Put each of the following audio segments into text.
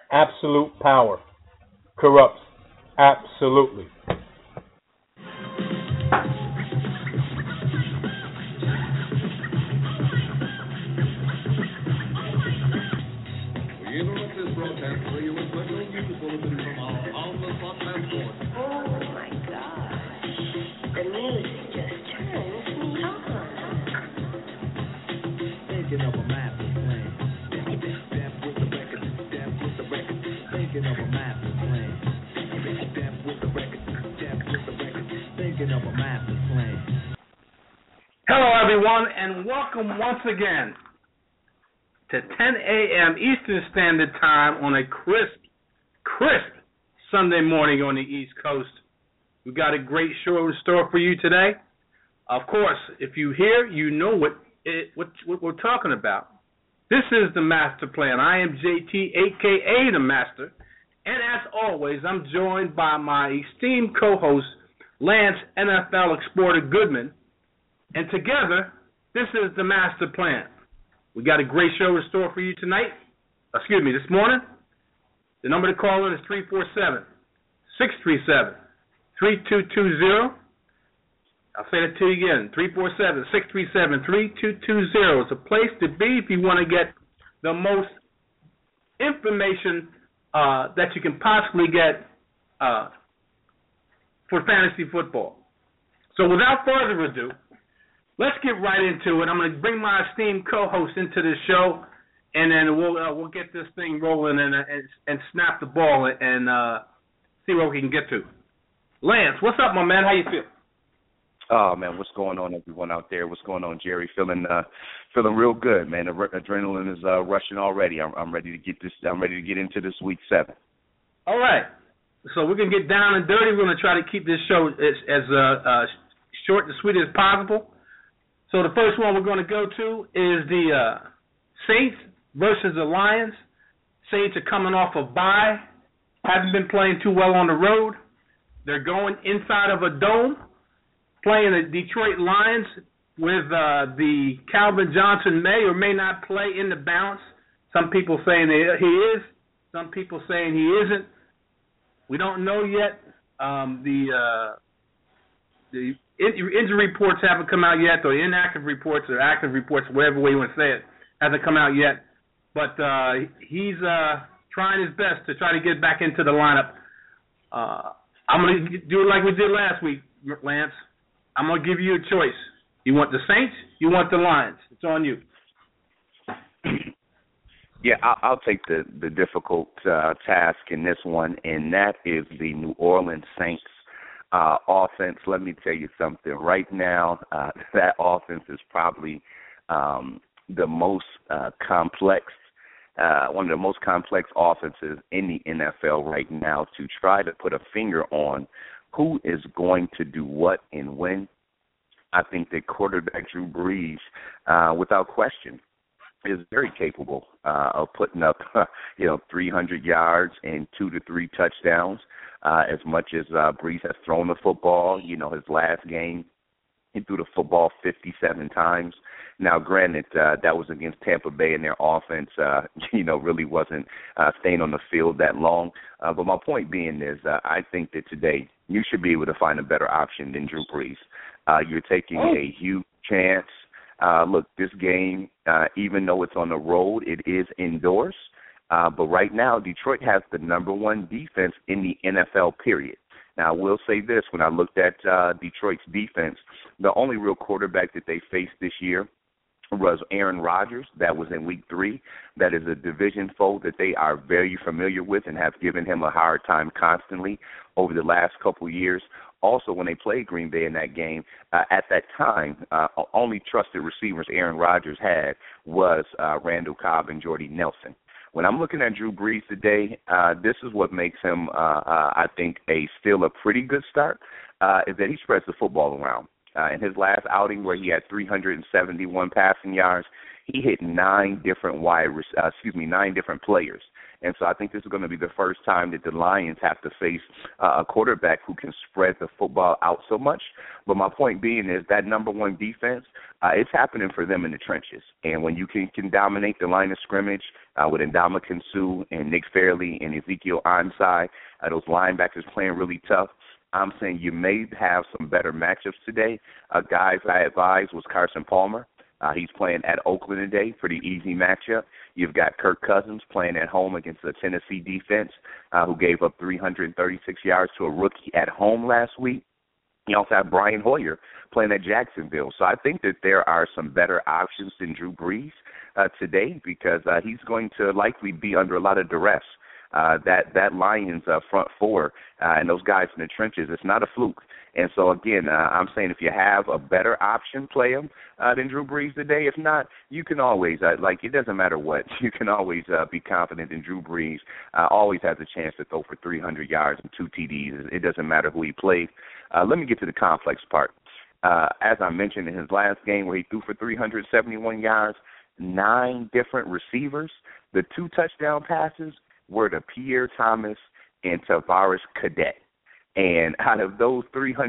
Absolute power corrupts absolutely. We interrupt this broadcast for you with special news bulletin from our On the Spot passport. Oh my gosh. The music just turns me on. Thinking of a master plan. Step with the record, step with the record. Thinking of a master plan. Step with the record, step with the record. Thinking of a master plan. Hello, everyone, and welcome once again to 10 a.m. Eastern Standard Time on a crisp Sunday morning on the East Coast. We've got a great show in store for you today. Of course, if you hear, you know what we're talking about. This is the Master Plan. I am JT, a.k.a. the Master, and as always, I'm joined by my esteemed co-host, Lance NFL Exporter Goodman, and together, this is the Master Plan. We got a great show in store for you this morning. The number to call in is 347-637-3220. I'll say that to you again, 347-637-3220. It's a place to be if you want to get the most information that you can possibly get for fantasy football. So without further ado, let's get right into it. I'm going to bring my esteemed co-host into the show, and then we'll get this thing rolling and snap the ball and see where we can get to. Lance, what's up, my man? How you feel? Oh man, what's going on, everyone out there? What's going on, Jerry? Feeling real good, man. The adrenaline is rushing already. I'm ready to get this. I'm ready to get into this week 7. All right. So we're gonna get down and dirty. We're gonna try to keep this show as short and sweet as possible. So the first one we're going to go to is the Saints versus the Lions. Saints are coming off a bye, haven't been playing too well on the road. They're going inside of a dome, playing the Detroit Lions with the Calvin Johnson may or may not play in the balance. Some people saying he is, some people saying he isn't. We don't know yet. The injury reports haven't come out yet, or the inactive reports or active reports, whatever way you want to say it, hasn't come out yet. But he's trying his best to try to get back into the lineup. I'm going to do it like we did last week, Lance. I'm going to give you a choice. You want the Saints? You want the Lions? It's on you. Yeah, I'll take the difficult task in this one, and that is the New Orleans Saints offense. Let me tell you something. Right now, that offense is probably the most complex, one of the most complex offenses in the NFL right now. To try to put a finger on who is going to do what and when, I think that quarterback Drew Brees, without question, is very capable of putting up, 300 yards and 2 to 3 touchdowns. As much as Brees has thrown the football, his last game, he threw the football 57 times. Now, granted, that was against Tampa Bay, and their offense, really wasn't staying on the field that long. But my point being is, I think that today you should be able to find a better option than Drew Brees. You're taking a huge chance. Look, this game, even though it's on the road, it is indoors. But right now, Detroit has the number 1 defense in the NFL, period. Now, I will say this. When I looked at Detroit's defense, the only real quarterback that they faced this year was Aaron Rodgers. That was in Week 3. That is a division foe that they are very familiar with and have given him a hard time constantly over the last couple of years. Also, when they played Green Bay in that game, at that time, only trusted receivers Aaron Rodgers had was Randall Cobb and Jordy Nelson. When I'm looking at Drew Brees today, this is what makes him, I think, still a pretty good start, is that he spreads the football around. In his last outing where he had 371 passing yards, he hit 9 different players. And so I think this is going to be the first time that the Lions have to face a quarterback who can spread the football out so much. But my point being is that number one defense, it's happening for them in the trenches. And when you can dominate the line of scrimmage with Ndamukong Suh and Nick Fairley and Ezekiel Ansah, those linebackers playing really tough, I'm saying you may have some better matchups today. Guys I advised was Carson Palmer. He's playing at Oakland today, pretty easy matchup. You've got Kirk Cousins playing at home against the Tennessee defense, who gave up 336 yards to a rookie at home last week. You also have Brian Hoyer playing at Jacksonville. So I think that there are some better options than Drew Brees today, because he's going to likely be under a lot of duress. That Lions front four and those guys in the trenches, it's not a fluke. And so, again, I'm saying if you have a better option, play him than Drew Brees today. If not, you can always, it doesn't matter what, you can always be confident in Drew Brees. Always has a chance to throw for 300 yards and 2 TDs. It doesn't matter who he plays. Let me get to the complex part. As I mentioned in his last game where he threw for 371 yards, 9 different receivers, the 2 touchdown passes were to Pierre Thomas and Tavares Cadet. And out of those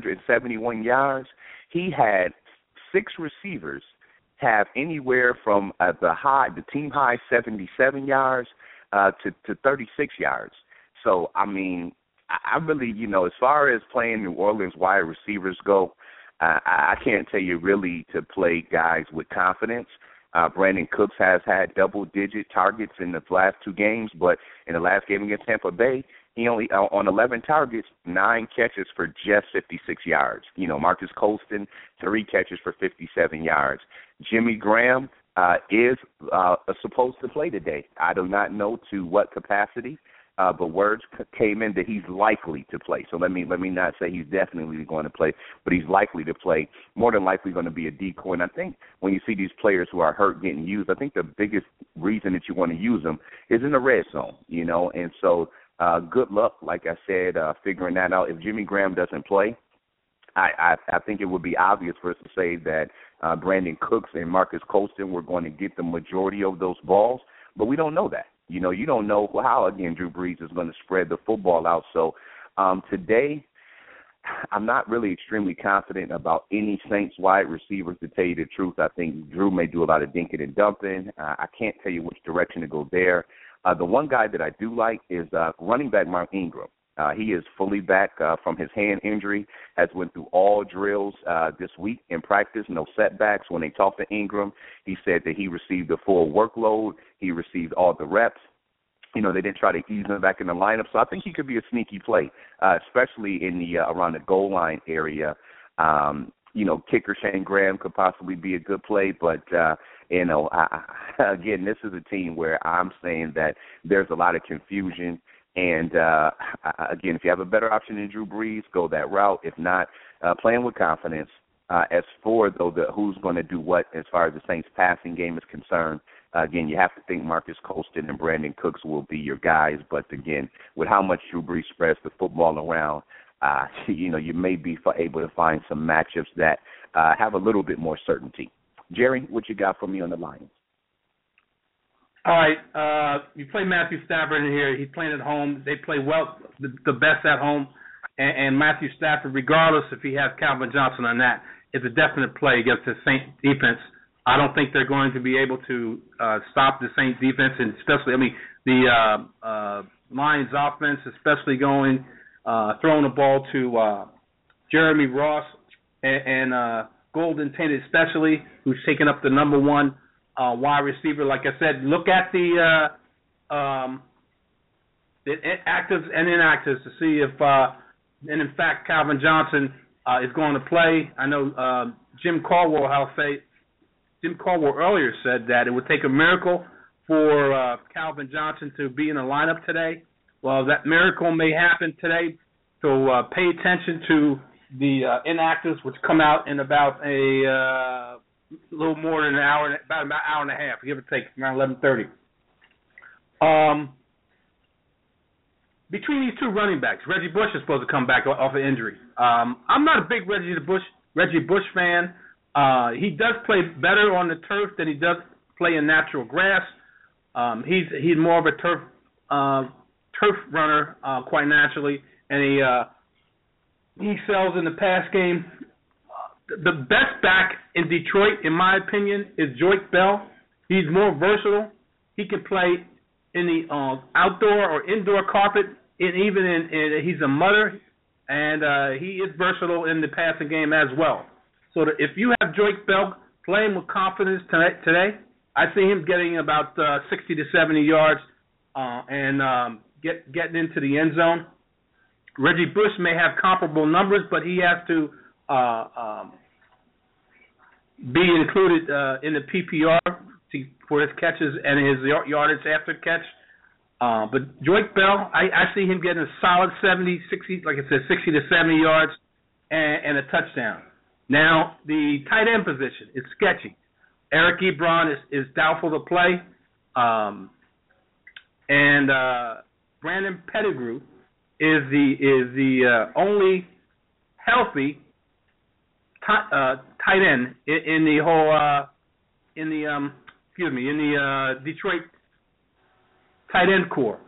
371 yards, he had 6 receivers have anywhere from the team high 77 yards to 36 yards. So, I mean, I really, as far as playing New Orleans wide receivers go, I can't tell you really to play guys with confidence. Brandon Cooks has had double-digit targets in the last 2 games, but in the last game against Tampa Bay, he only, on 11 targets, 9 catches for just 56 yards. Marcus Colston, 3 catches for 57 yards. Jimmy Graham is supposed to play today. I do not know to what capacity, but words came in that he's likely to play. So let me not say he's definitely going to play, but he's likely to play. More than likely going to be a decoy. And I think when you see these players who are hurt getting used, I think the biggest reason that you want to use them is in the red zone, And so good luck, like I said, figuring that out. If Jimmy Graham doesn't play, I think it would be obvious for us to say that Brandon Cooks and Marcus Colston were going to get the majority of those balls, but we don't know that. You don't know how, again, Drew Brees is going to spread the football out. So today, I'm not really extremely confident about any Saints wide receivers, to tell you the truth. I think Drew may do a lot of dinking and dumping. I can't tell you which direction to go there. The one guy that I do like is running back Mark Ingram. He is fully back from his hand injury, has went through all drills this week in practice, no setbacks. When they talked to Ingram, he said that he received the full workload. He received all the reps. They didn't try to ease him back in the lineup. So I think he could be a sneaky play, especially in the around the goal line area. Kicker Shane Graham could possibly be a good play, but again, this is a team where I'm saying that there's a lot of confusion. And, again, if you have a better option than Drew Brees, go that route. If not, playing with confidence. As for, though, who's going to do what as far as the Saints' passing game is concerned, again, you have to think Marcus Colston and Brandon Cooks will be your guys. But, again, with how much Drew Brees spreads the football around, you may be able to find some matchups that have a little bit more certainty. Jerry, what you got for me on the Lions? All right, you play Matthew Stafford in here. He's playing at home. They play well, the best at home. And Matthew Stafford, regardless if he has Calvin Johnson or not, is a definite play against the Saints defense. I don't think they're going to be able to stop the Saints defense, and especially, the Lions offense, especially throwing the ball to Jeremy Ross and Golden Tate especially, who's taking up the number 1 wide receiver. Like I said, look at the actives and inactives to see if, and in fact, Calvin Johnson is going to play. I know Jim Caldwell earlier said that it would take a miracle for Calvin Johnson to be in the lineup today. Well, that miracle may happen today. So pay attention to the inactives, which come out in about a little more than an hour, about an hour and a half, give or take, around 11:30. Between these 2 running backs, Reggie Bush is supposed to come back off an injury. I'm not a big Reggie Bush fan. He does play better on the turf than he does play in natural grass. He's more of a turf turf runner quite naturally, and he sells in the pass game. The best back in Detroit, in my opinion, is Joique Bell. He's more versatile. He can play in the outdoor or indoor carpet, and even he's a mudder, and he is versatile in the passing game as well. So if you have Joique Bell playing with confidence today, I see him getting about 60 to 70 yards and getting into the end zone. Reggie Bush may have comparable numbers, but he has to be included in the PPR for his catches and his yardage after catch. But Joique Bell, I see him getting a solid 70, 60, like I said, 60 to 70 yards and a touchdown. Now, the tight end position is sketchy. Eric Ebron is doubtful to play. And Brandon Pettigrew is the only healthy tight end in the whole in the Detroit tight end core.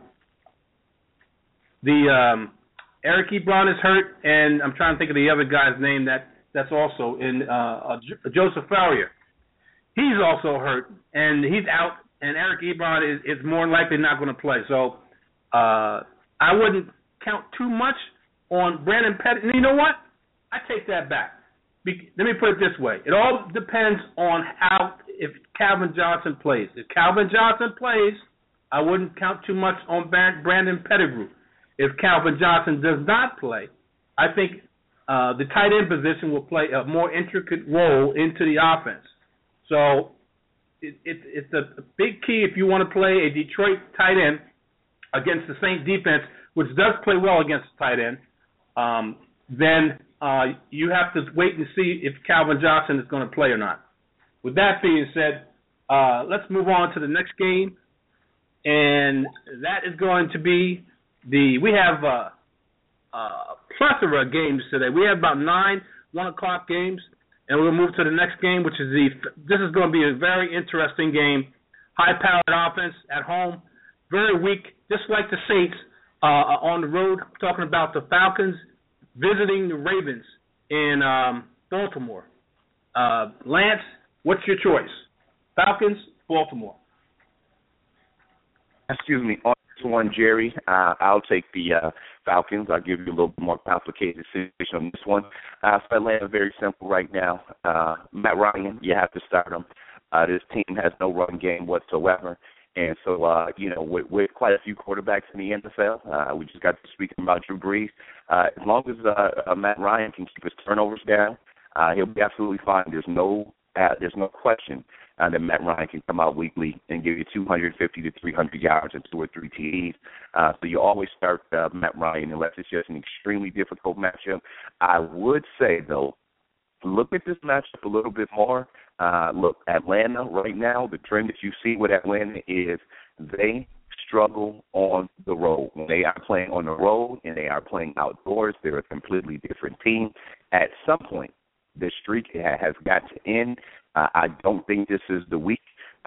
The Eric Ebron is hurt, and I'm trying to think of the other guy's name that's also in Joseph Farrier. He's also hurt, and he's out, and Eric Ebron is more likely not going to play. So I wouldn't count too much on Brandon Pettigrew. You know what? I take that back. Let me put it this way. It all depends on if Calvin Johnson plays. If Calvin Johnson plays, I wouldn't count too much on Brandon Pettigrew. If Calvin Johnson does not play, I think the tight end position will play a more intricate role into the offense. So it's a big key if you want to play a Detroit tight end against the Saints defense, which does play well against the tight end. Then you have to wait and see if Calvin Johnson is going to play or not. With that being said, let's move on to the next game, and that is going to be we have a plethora of games today. We have about 9 1:00 games, and we'll move to the next game, which is this is going to be a very interesting game. High-powered offense at home, very weak, just like the Saints on the road. I'm talking about the Falcons visiting the Ravens in Baltimore. Lance, what's your choice? Falcons, Baltimore. Excuse me. On this one, Jerry, I'll take the Falcons. I'll give you a little bit more complicated situation on this one. For Atlanta, very simple right now. Matt Ryan, you have to start him. This team has no run game whatsoever. And so, with quite a few quarterbacks in the NFL, we just got to speaking about Drew Brees. As long as Matt Ryan can keep his turnovers down, he'll be absolutely fine. There's no question that Matt Ryan can come out weekly and give you 250 to 300 yards and 2 or 3 TDs. So you always start Matt Ryan unless it's just an extremely difficult matchup. I would say, though, look at this matchup a little bit more. Look, Atlanta right now, the trend that you see with Atlanta is they struggle on the road. When they are playing on the road and they are playing outdoors, they're a completely different team. At some point, this streak has got to end. I don't think this is the week.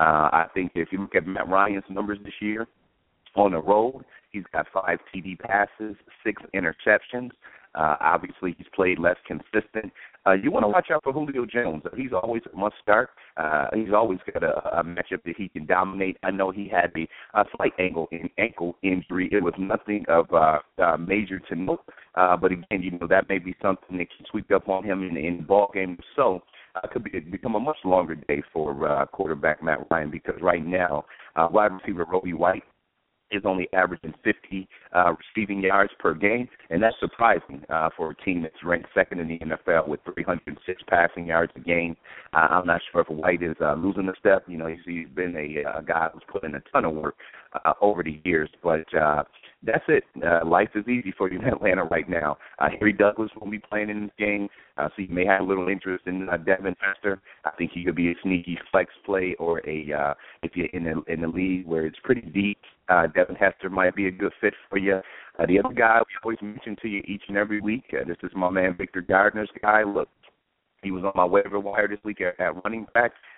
I think if you look at Matt Ryan's numbers this year on the road, he's got 5 TD passes, 6 interceptions. Obviously, he's played less consistent. You want to watch out for Julio Jones. He's always a must start. He's always got a matchup that he can dominate. I know he had a slight ankle injury. It was nothing of major to note. But again, that may be something that can sweep up on him in the ball game. So it could become a much longer day for quarterback Matt Ryan because right now, wide receiver Roby White is only averaging 50 receiving yards per game, and that's surprising for a team that's ranked second in the NFL with 306 passing yards a game. I'm not sure if White is losing a step. He's been a guy who's put in a ton of work over the years, but that's it. Life is easy for you in Atlanta right now. Harry Douglas will be playing in this game, so you may have a little interest in Devin Hester. I think he could be a sneaky flex play, or if you're in the league where it's pretty deep, Devin Hester might be a good fit for you. The other guy we always mention to you each and every week, this is my man Victor Gardner's guy. Look, he was on my waiver wire this week at running back.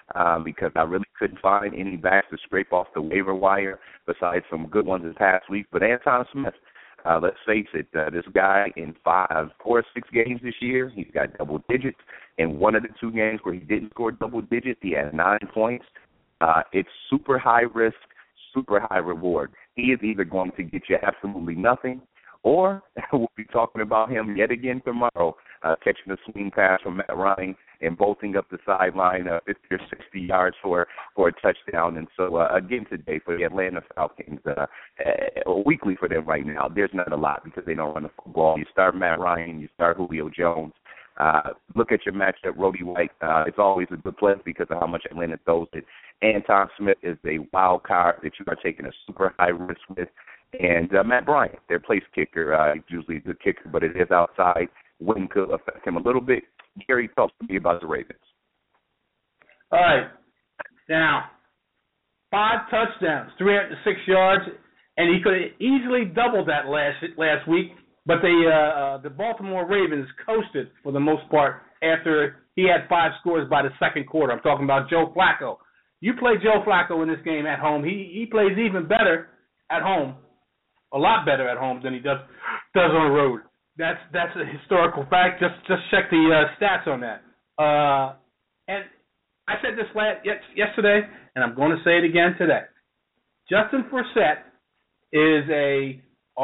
because I really couldn't find any backs to scrape off the waiver wire besides some good ones this past week. But Anton Smith, let's face it, this guy in 4 or 6 games this year, he's got double digits. In one of the 2 games where he didn't score double digits, he had 9 points. It's super high risk, super high reward. He is either going to get you absolutely nothing, or we'll be talking about him yet again tomorrow, catching a swing pass from Matt Ryan and bolting up the sideline 50 or 60 yards for a touchdown. And so, again, today for the Atlanta Falcons, weekly for them right now, there's not a lot because they don't run the football. You start Matt Ryan, you start Julio Jones. Look at your matchup, Roddy White. It's always a good play because of how much Atlanta throws it. Anton Smith is a wild card that you are taking a super high risk with. And Matt Bryant, their place kicker, he's usually a good kicker, but it is outside. Wind could affect him a little bit. Gary, talk to me about the Ravens. All right. Now, 5 touchdowns, 306 yards, and he could have easily doubled that last week. But the Baltimore Ravens coasted for the most part after he had 5 scores by the second quarter. I'm talking about Joe Flacco. You play Joe Flacco in this game at home. He plays even better at home, a lot better at home than he does on the road. That's a historical fact. Just check the stats on that. And I said this yesterday, and I'm going to say it again today. Justin Forsett is a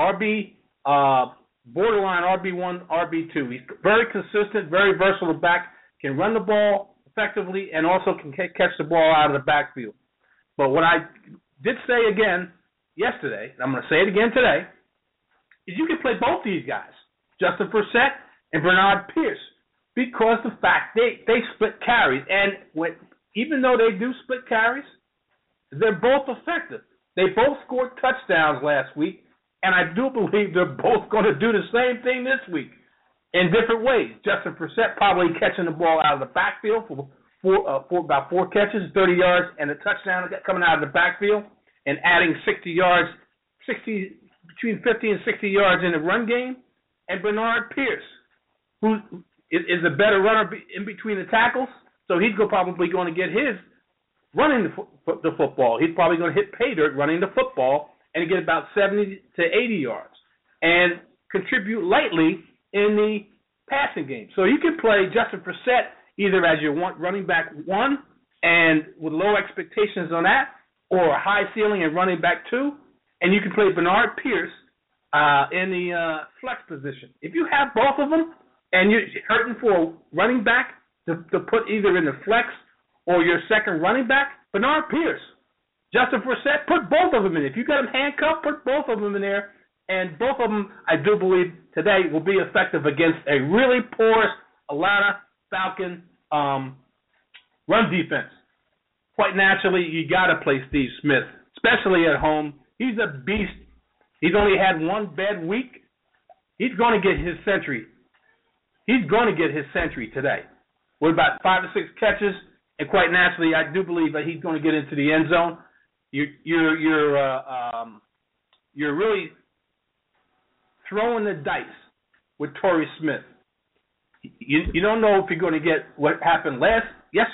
borderline RB1, RB2. He's very consistent, very versatile back, can run the ball effectively, and also can catch the ball out of the backfield. But what I did say again yesterday, and I'm going to say it again today, is you can play both these guys, Justin Forsett and Bernard Pierce, because the fact they split carries. And even though they do split carries, they're both effective. They both scored touchdowns last week, and I do believe they're both going to do the same thing this week in different ways. Justin Forsett probably catching the ball out of the backfield for about 4 catches, 30 yards, and a touchdown coming out of the backfield and adding 60 yards, between 50 and 60 yards in the run game. And Bernard Pierce, who is a better runner in between the tackles, so he's probably going to get his running the football. He's probably going to hit pay dirt running the football and get about 70 to 80 yards and contribute lightly in the passing game. So you can play Justin Forsett either as your running back 1 and with low expectations on that, or a high ceiling and running back 2, and you can play Bernard Pierce in the flex position. If you have both of them and you're hurting for a running back to put either in the flex or your second running back, Bernard Pierce, Justin Forsett, put both of them in. If you got them handcuffed, put both of them in there, and both of them, I do believe, today will be effective against a really porous Atlanta Falcon run defense. Quite naturally, you got to play Steve Smith, especially at home. He's a beast. He's only had 1 bad week. He's going to get his century. He's going to get his century today with about 5 or 6 catches, and quite naturally, I do believe that he's going to get into the end zone. You're really throwing the dice with Torrey Smith. You don't know if you're going to get what happened last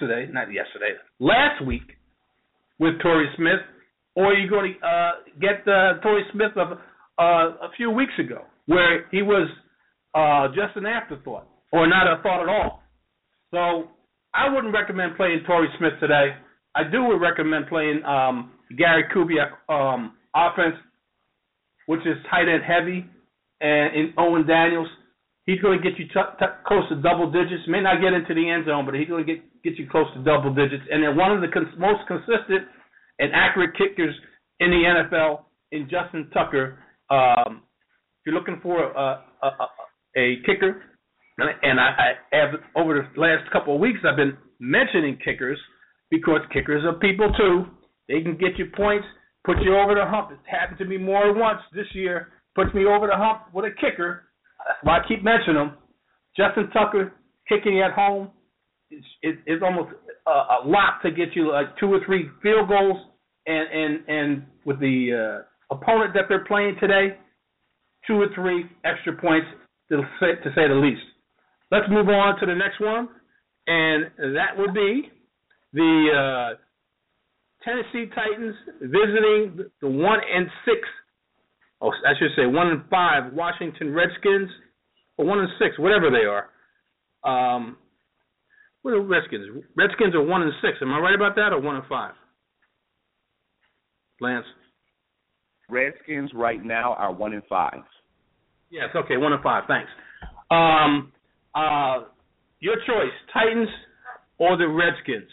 week with Torrey Smith, or you're going to get Torrey Smith of a few weeks ago, where he was just an afterthought or not a thought at all. So I wouldn't recommend playing Torrey Smith today. I would recommend playing Gary Kubiak offense, which is tight end heavy, and in Owen Daniels. He's going to get you close to double digits. May not get into the end zone, but he's going to get you close to double digits. And then one of the most consistent and accurate kickers in the NFL in Justin Tucker. If you're looking for a kicker, and I have over the last couple of weeks, I've been mentioning kickers because kickers are people too. They can get you points, put you over the hump. It's happened to me more than once this year. Puts me over the hump with a kicker. That's why I keep mentioning him. Justin Tucker kicking at home is almost a lot to get you like 2 or 3 field goals, and with the opponent that they're playing today, 2 or 3 extra points to say the least. Let's move on to the next one, and that would be The Tennessee Titans visiting the 1-6, oh, I should say 1-5 Washington Redskins, or 1-6, whatever they are. What are Redskins? Redskins are 1-6. Am I right about that, or 1-5? Lance? Redskins right now are 1-5. Yes, okay, 1-5. Thanks. Your choice, Titans or the Redskins?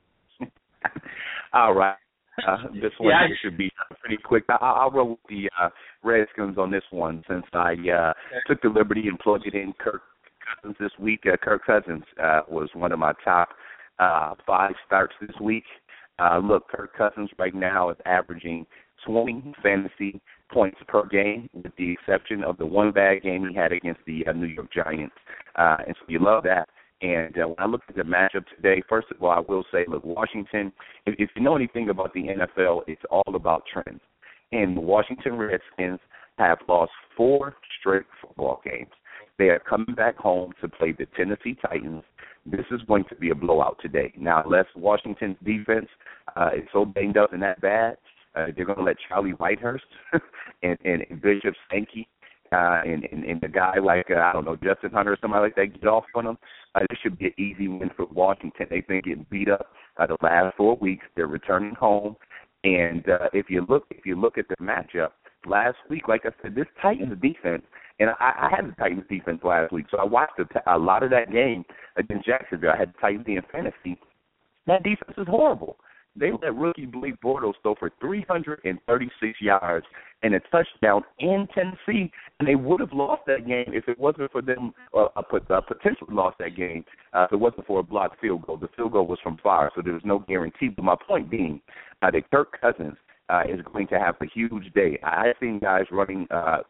All right. This one should be pretty quick. I'll roll with the Redskins on this one since I took the liberty and plugged it in Kirk Cousins this week. Kirk Cousins was one of my top 5 starts this week. Look, Kirk Cousins right now is averaging 20 fantasy points per game, with the exception of the one bad game he had against the New York Giants. And so you love that. And when I looked at the matchup today, first of all, I will say, look, Washington, if you know anything about the NFL, it's all about trends. And the Washington Redskins have lost 4 straight football games. They are coming back home to play the Tennessee Titans. This is going to be a blowout today. Now, unless Washington's defense is so banged up and that bad, they're going to let Charlie Whitehurst and Bishop Sankey and the guy like, I don't know, Justin Hunter or somebody like that get off on them. This should be an easy win for Washington. They've been getting beat up the last 4 weeks. They're returning home. And if you look at the matchup, last week, like I said, this Titans defense, and I had the Titans defense last week, so I watched a lot of that game against Jacksonville. I had the Titans in fantasy. That defense is horrible. They let rookie Blake Bortles throw for 336 yards and a touchdown in Tennessee, and they would have lost that game if it wasn't for them, potentially lost that game if it wasn't for a blocked field goal. The field goal was from far, so there was no guarantee. But my point being that Kirk Cousins is going to have a huge day. I've seen guys running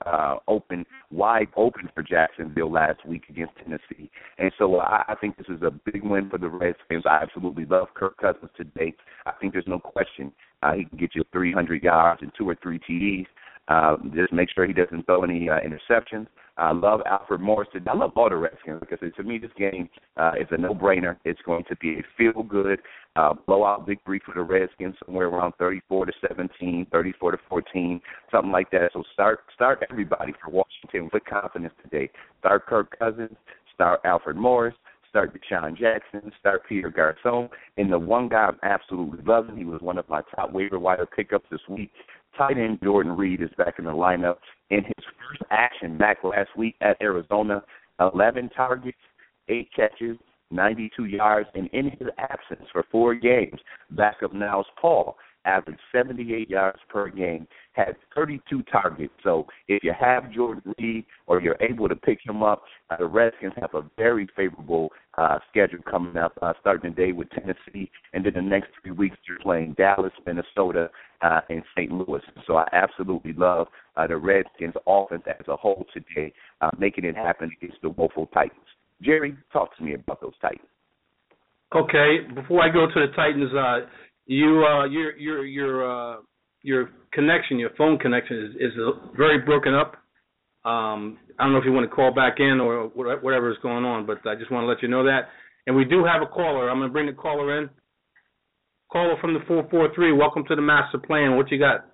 wide open for Jacksonville last week against Tennessee. And so I think this is a big win for the Redskins. I absolutely love Kirk Cousins today. I think there's no question he can get you 300 yards and 2 or 3 TDs. Just make sure he doesn't throw any interceptions. I love Alfred Morris. I love all the Redskins because to me this game is a no-brainer. It's going to be a feel-good blowout victory for the Redskins, somewhere around 34-17, 34-14, something like that. So start everybody for Washington with confidence today. Start Kirk Cousins. Start Alfred Morris. Start Deshaun Jackson. Start Peter Garçon. And the one guy I'm absolutely loving, he was one of my top waiver wire pickups this week. Tight end Jordan Reed is back in the lineup. In his first action back last week at Arizona, 11 targets, 8 catches, 92 yards, and in his absence for 4 games, backup Niles Paul averaged 78 yards per game, had 32 targets. So if you have Jordan Reed or you're able to pick him up, the Redskins have a very favorable schedule coming up, starting today with Tennessee, and then the next 3 weeks you're playing Dallas, Minnesota, and St. Louis. So I absolutely love the Redskins' offense as a whole today, making it happen against the woeful Titans. Jerry, talk to me about those Titans. Okay, before I go to the Titans, your connection, your phone connection is very broken up. I don't know if you want to call back in or whatever is going on, but I just want to let you know that. And we do have a caller. I'm going to bring the caller in. Caller from the 443. Welcome to the Master Plan. What you got?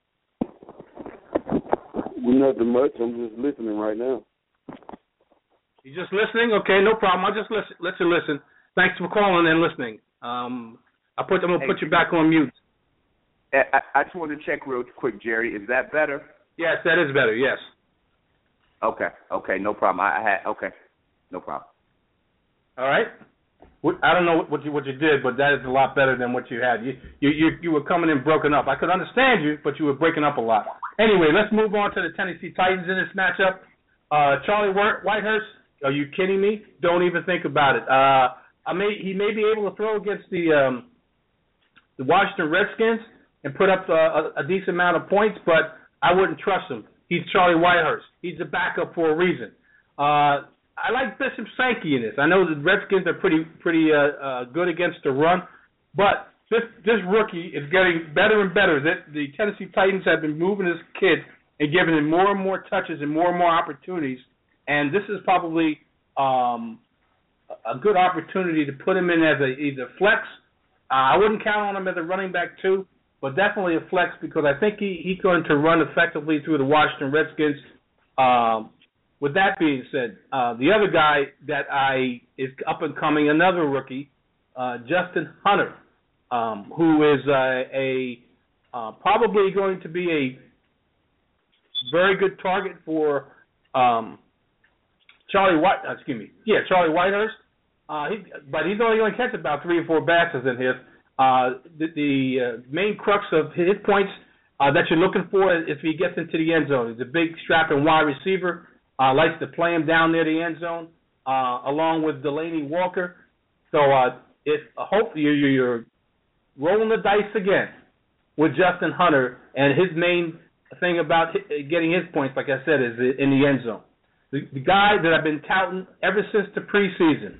Nothing much. I'm just listening right now. You just listening? Okay, no problem. I'll just let you listen. Thanks for calling and listening. I'm going to put you back on mute. I just wanted to check real quick, Jerry. Is that better? Yes, that is better, yes. Okay, no problem. No problem. All right. I don't know what you did, but that is a lot better than what you had. You were coming in broken up. I could understand you, but you were breaking up a lot. Anyway, let's move on to the Tennessee Titans in this matchup. Charlie Whitehurst, are you kidding me? Don't even think about it. He may be able to throw against the Washington Redskins and put up a decent amount of points, but I wouldn't trust him. He's Charlie Whitehurst. He's a backup for a reason. I like Bishop Sankey in this. I know the Redskins are pretty good against the run, but this rookie is getting better and better. The Tennessee Titans have been moving this kid and giving him more and more touches and more opportunities, and this is probably a good opportunity to put him in as either flex I wouldn't count on him as a running back too, but definitely a flex because I think he's going to run effectively through the Washington Redskins. With that being said, the other guy that is up and coming, another rookie, Justin Hunter, who is probably going to be a very good target for Charlie Whitehurst. But he's only going to catch about 3 or 4 passes in his. The main crux of his points that you're looking for is if he gets into the end zone. He's a big, strapping wide receiver. Likes to play him down near the end zone, along with Delaney Walker. So if hopefully you're rolling the dice again with Justin Hunter, and his main thing about getting his points, like I said, is in the end zone. The guy that I've been touting ever since the preseason.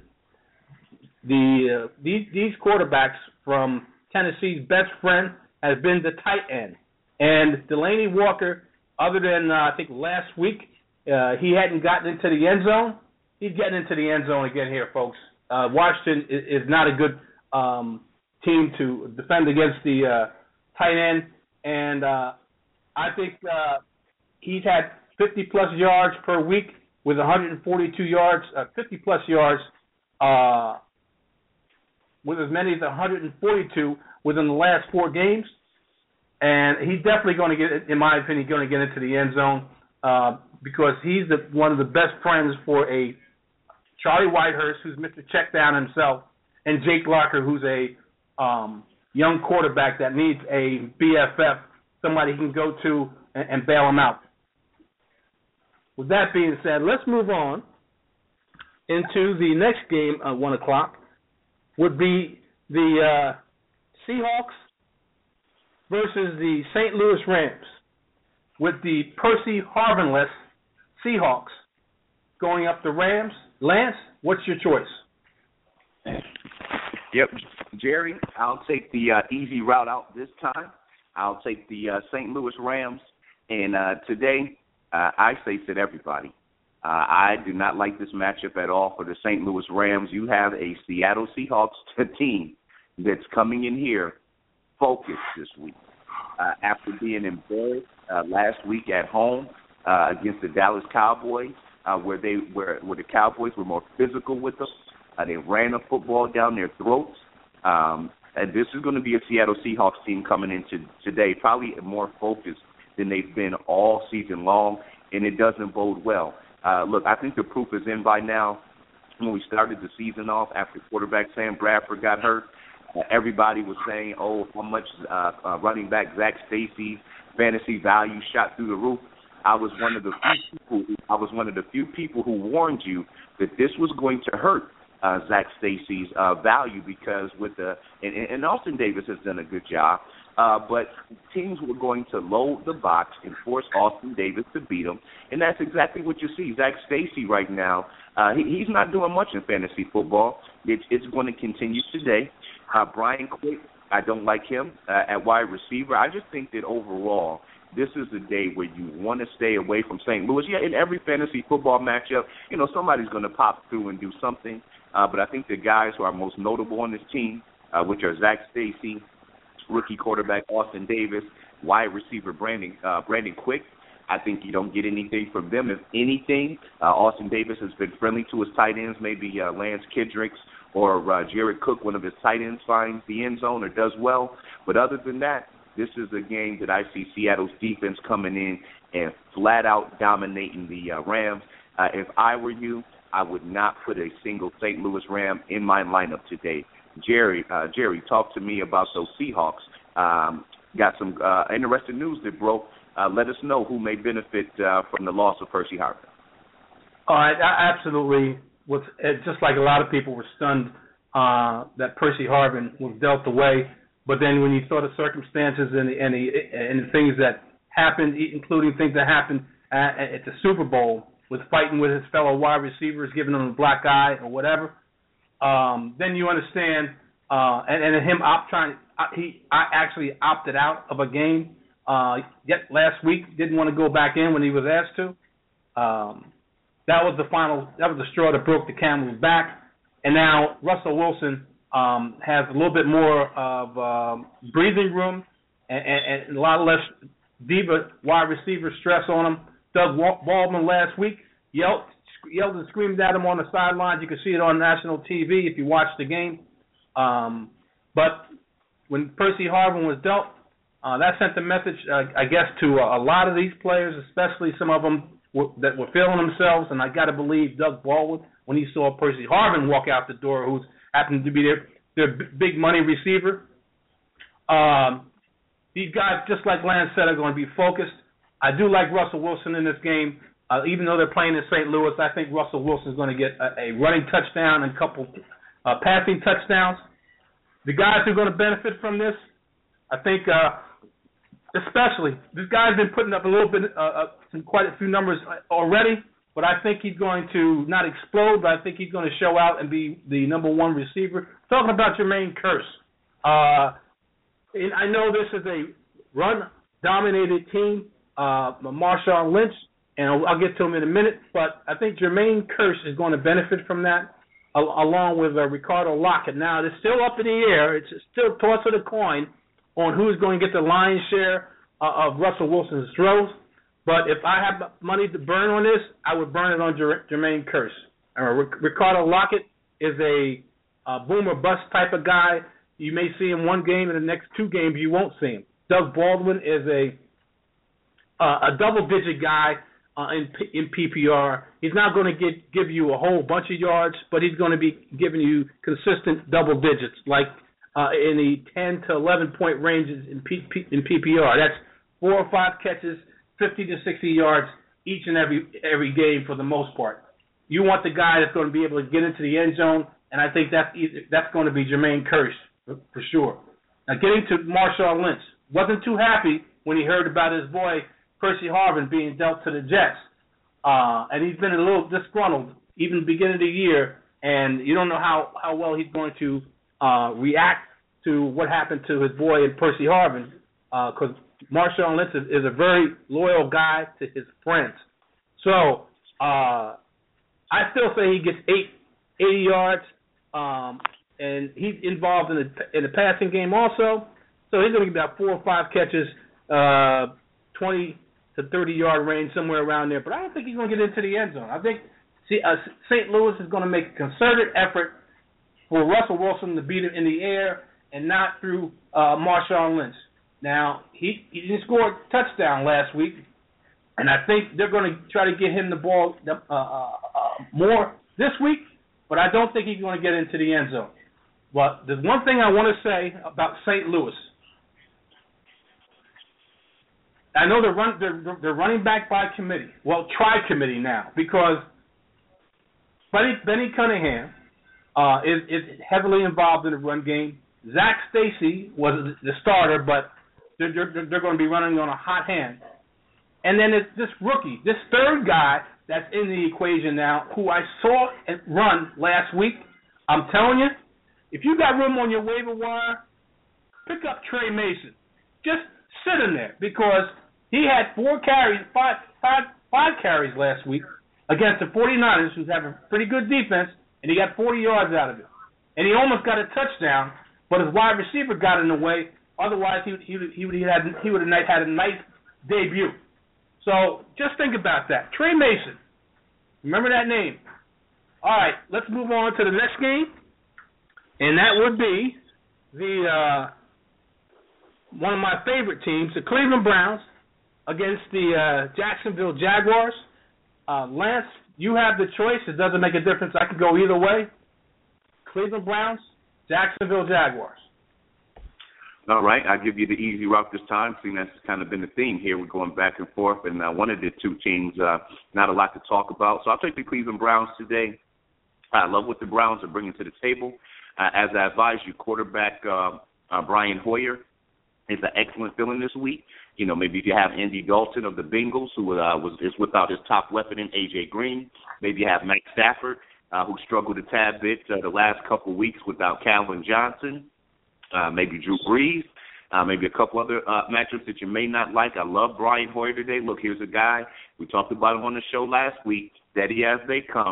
These quarterbacks from Tennessee's best friend has been the tight end. And Delaney Walker, other than I think last week, he hadn't gotten into the end zone. He's getting into the end zone again here, folks. Washington is not a good team to defend against the tight end. And I think he's had 50-plus yards per week with 142 yards, 50-plus yards with as many as 142 within the last 4 games. And he's definitely going to get, in my opinion, going to get into the end zone because he's one of the best friends for a Charlie Whitehurst, who's Mr. Checkdown himself, and Jake Locker, who's a young quarterback that needs a BFF, somebody he can go to and bail him out. With that being said, let's move on into the next game at 1 o'clock. Would be the Seahawks versus the St. Louis Rams, with the Percy Harvin-less Seahawks going up the Rams. Lance, what's your choice? Yep, Jerry, I'll take the easy route out this time. I'll take the St. Louis Rams. And today, I say sit everybody. I do not like this matchup at all for the St. Louis Rams. You have a Seattle Seahawks team that's coming in here focused this week after being embarrassed last week at home against the Dallas Cowboys, where the Cowboys were more physical with them. They ran the football down their throats. And this is going to be a Seattle Seahawks team coming into today, probably more focused than they've been all season long, and it doesn't bode well. Look, I think the proof is in by now. When we started the season off after quarterback Sam Bradford got hurt, everybody was saying, how much running back Zach Stacy's fantasy value shot through the roof. I was one of the few people who warned you that this was going to hurt Zach Stacy's value because and Austin Davis has done a good job, but teams were going to load the box and force Austin Davis to beat them, and that's exactly what you see. Zach Stacy right now, he's not doing much in fantasy football. It's going to continue today. Brian Quick, I don't like him at wide receiver. I just think that overall, this is the day where you want to stay away from St. Louis. Yeah, in every fantasy football matchup, somebody's going to pop through and do something. But I think the guys who are most notable on this team, which are Zach Stacy, rookie quarterback Austin Davis, wide receiver Brandon Quick, I think you don't get anything from them. If anything, Austin Davis has been friendly to his tight ends, maybe Lance Kendricks or Jared Cook, one of his tight ends, finds the end zone or does well. But other than that, this is a game that I see Seattle's defense coming in and flat out dominating the Rams. If I were you, I would not put a single St. Louis Ram in my lineup today. Jerry, talk to me about those Seahawks. Got some interesting news that broke. Let us know who may benefit from the loss of Percy Harvin. All right, I absolutely was. Just like a lot of people were stunned that Percy Harvin was dealt away. But then when you saw the circumstances and the things that happened, including things that happened at the Super Bowl, with fighting with his fellow wide receivers, giving them a black eye or whatever, then you understand. And him I actually opted out of a game yet last week. Didn't want to go back in when he was asked to. That was the straw that broke the camel's back. And now Russell Wilson has a little bit more of breathing room and a lot less diva wide receiver stress on him. Doug Baldwin last week yelled and screamed at him on the sidelines. You can see it on national TV if you watch the game. But when Percy Harvin was dealt, that sent a message, I guess, to a lot of these players, especially some of them that were feeling themselves. And I got to believe Doug Baldwin, when he saw Percy Harvin walk out the door, who's happened to be their big money receiver. These guys, just like Lance said, are going to be focused. I do like Russell Wilson in this game. Even though they're playing in St. Louis, I think Russell Wilson is going to get a running touchdown and a couple passing touchdowns. The guys who are going to benefit from this, I think, especially, this guy's been putting up a little bit, quite a few numbers already, but I think he's going to not explode, but I think he's going to show out and be the number one receiver. Talking about Jermaine Kearse. I know this is a run-dominated team, Marshawn Lynch, and I'll get to him in a minute, but I think Jermaine Kearse is going to benefit from that, along with Ricardo Lockett. Now, it's still up in the air. It's still toss of the coin on who's going to get the lion's share of Russell Wilson's throws, but if I have money to burn on this, I would burn it on Jermaine Kearse. Ricardo Lockett is a boomer-bust type of guy. You may see him one game, and the next two games you won't see him. Doug Baldwin is a double-digit guy in PPR. He's not going to give you a whole bunch of yards, but he's going to be giving you consistent double digits, like in the 10 to 11-point ranges in PPR. That's 4 or 5 catches, 50 to 60 yards each and every game for the most part. You want the guy that's going to be able to get into the end zone, and I think that's going to be Jermaine Kearse for sure. Now, getting to Marshawn Lynch, wasn't too happy when he heard about his boy Percy Harvin being dealt to the Jets, and he's been a little disgruntled even the beginning of the year, and you don't know how well he's going to react to what happened to his boy and Percy Harvin, because Marshawn Lynch is a very loyal guy to his friends. So I still say he gets 80 yards, and he's involved in the passing game also. So he's going to get about 4 or 5 catches, 20 to 30-yard range, somewhere around there. But I don't think he's going to get into the end zone. I think St. Louis is going to make a concerted effort for Russell Wilson to beat him in the air and not through Marshawn Lynch. Now, he didn't score a touchdown last week, and I think they're going to try to get him the ball more this week, but I don't think he's going to get into the end zone. But there's one thing I want to say about St. Louis. I know they're running back by committee. Well, tri-committee now, because Benny Cunningham is heavily involved in the run game. Zach Stacy was the starter, but they're going to be running on a hot hand. And then it's this rookie, this third guy that's in the equation now, who I saw run last week. I'm telling you, if you got room on your waiver wire, pick up Trey Mason. Just sit in there, because he had 5 carries last week against the 49ers, who's having a pretty good defense, and he got 40 yards out of it. And he almost got a touchdown, but his wide receiver got in the way. Otherwise, he would have had a nice debut. So just think about that. Trey Mason. Remember that name. All right, let's move on to the next game, and that would be the one of my favorite teams, the Cleveland Browns, against the Jacksonville Jaguars. Lance, you have the choice. It doesn't make a difference. I could go either way. Cleveland Browns, Jacksonville Jaguars. All right, I'll give you the easy route this time, seeing that's kind of been the theme here. We're going back and forth, and one of the two teams, not a lot to talk about. So I'll take the Cleveland Browns today. I love what the Browns are bringing to the table. As I advised you, quarterback Brian Hoyer is an excellent feeling this week. You know, maybe if you have Andy Dalton of the Bengals, who is without his top weapon in A.J. Green. Maybe you have Mike Stafford, who struggled a tad bit the last couple of weeks without Calvin Johnson. Maybe Drew Brees, maybe a couple other matchups that you may not like. I love Brian Hoyer today. Look, here's a guy, we talked about him on the show last week, steady as they come.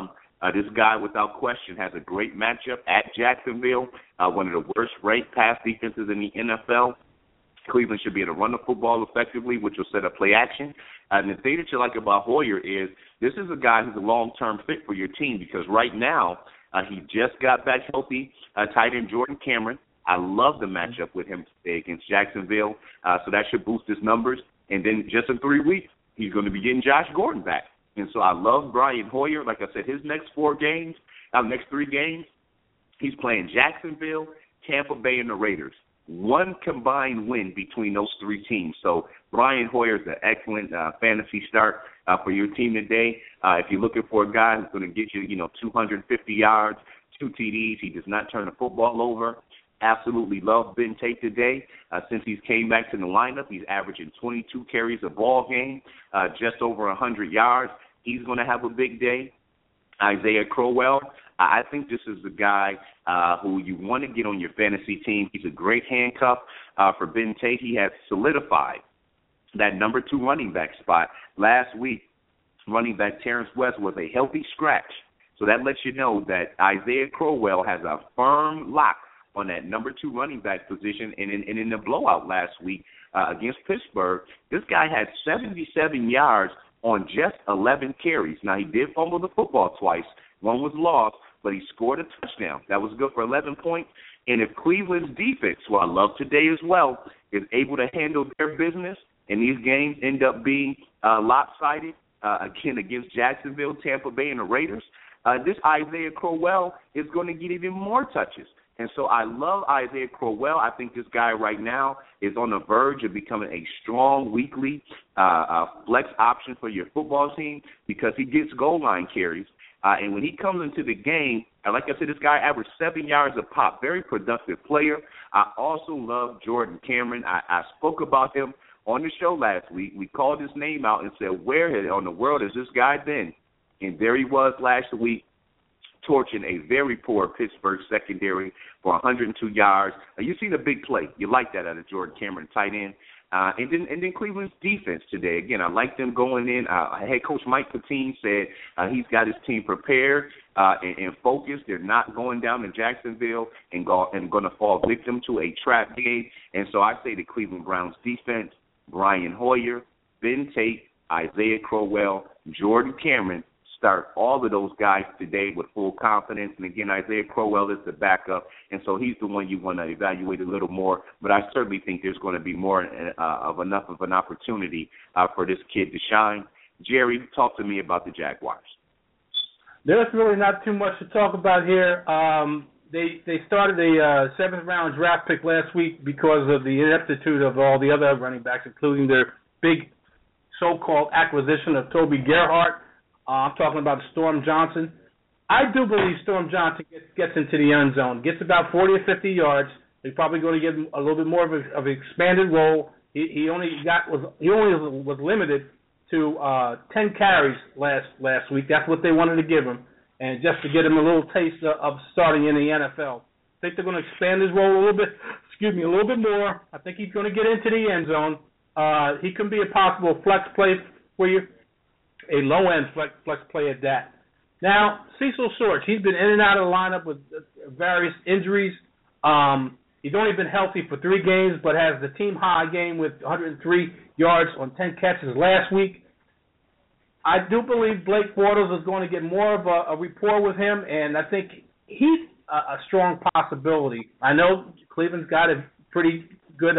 This guy, without question, has a great matchup at Jacksonville, one of the worst-ranked pass defenses in the NFL. Cleveland should be able to run the football effectively, which will set up play action. And the thing that you like about Hoyer is this is a guy who's a long-term fit for your team because right now he just got back healthy, tight end Jordan Cameron. I love the matchup with him today against Jacksonville, so that should boost his numbers. And then just in 3 weeks, he's going to be getting Josh Gordon back. And so I love Brian Hoyer. Like I said, his next 3 games, he's playing Jacksonville, Tampa Bay, and the Raiders. One combined win between those 3 teams. So Brian Hoyer is an excellent fantasy start for your team today. If you're looking for a guy who's going to get you, 250 yards, 2 TDs, he does not turn the football over. Absolutely love Ben Tate today. Since he's came back to the lineup, he's averaging 22 carries a ball game, just over 100 yards. He's going to have a big day. Isaiah Crowell, I think this is the guy who you want to get on your fantasy team. He's a great handcuff for Ben Tate. He has solidified that number 2 running back spot. Last week, running back Terrence West was a healthy scratch. So that lets you know that Isaiah Crowell has a firm lock on that number 2 running back position. And in the blowout last week against Pittsburgh, this guy had 77 yards on just 11 carries. Now, he did fumble the football twice. One was lost, but he scored a touchdown. That was good for 11 points. And if Cleveland's defense, who I love today as well, is able to handle their business and these games end up being lopsided, again, against Jacksonville, Tampa Bay, and the Raiders, this Isaiah Crowell is going to get even more touches. And so I love Isaiah Crowell. I think this guy right now is on the verge of becoming a strong weekly flex option for your football team because he gets goal line carries. And when he comes into the game, like I said, this guy averaged 7 yards a pop, very productive player. I also love Jordan Cameron. I spoke about him on the show last week. We called his name out and said, where on the world has this guy been? And there he was last week, torching a very poor Pittsburgh secondary for 102 yards. You see the big play. You like that out of Jordan Cameron, tight end. And then Cleveland's defense today. Again, I like them going in. Head coach Mike Pettine said he's got his team prepared and focused. They're not going down to Jacksonville and going to fall victim to a trap game. And so I say the Cleveland Browns defense, Brian Hoyer, Ben Tate, Isaiah Crowell, Jordan Cameron, start all of those guys today with full confidence. And, again, Isaiah Crowell is the backup, and so he's the one you want to evaluate a little more. But I certainly think there's going to be more of enough of an opportunity for this kid to shine. Jerry, talk to me about the Jaguars. There's really not too much to talk about here. They started a 7th-round draft pick last week because of the ineptitude of all the other running backs, including their big so-called acquisition of Toby Gerhart. I'm talking about Storm Johnson. I do believe Storm Johnson gets into the end zone, gets about 40 or 50 yards. They're probably going to give him a little bit more of an expanded role. He only was limited to 10 carries last week. That's what they wanted to give him, and just to get him a little taste of starting in the NFL. I think they're going to expand his role a little bit more. I think he's going to get into the end zone. He can be a possible flex play for you. A low-end flex play at that. Now, Cecil Shorts, he's been in and out of the lineup with various injuries. He's only been healthy for 3 games, but has the team high game with 103 yards on 10 catches last week. I do believe Blake Bortles is going to get more of a rapport with him, and I think he's a strong possibility. I know Cleveland's got a pretty good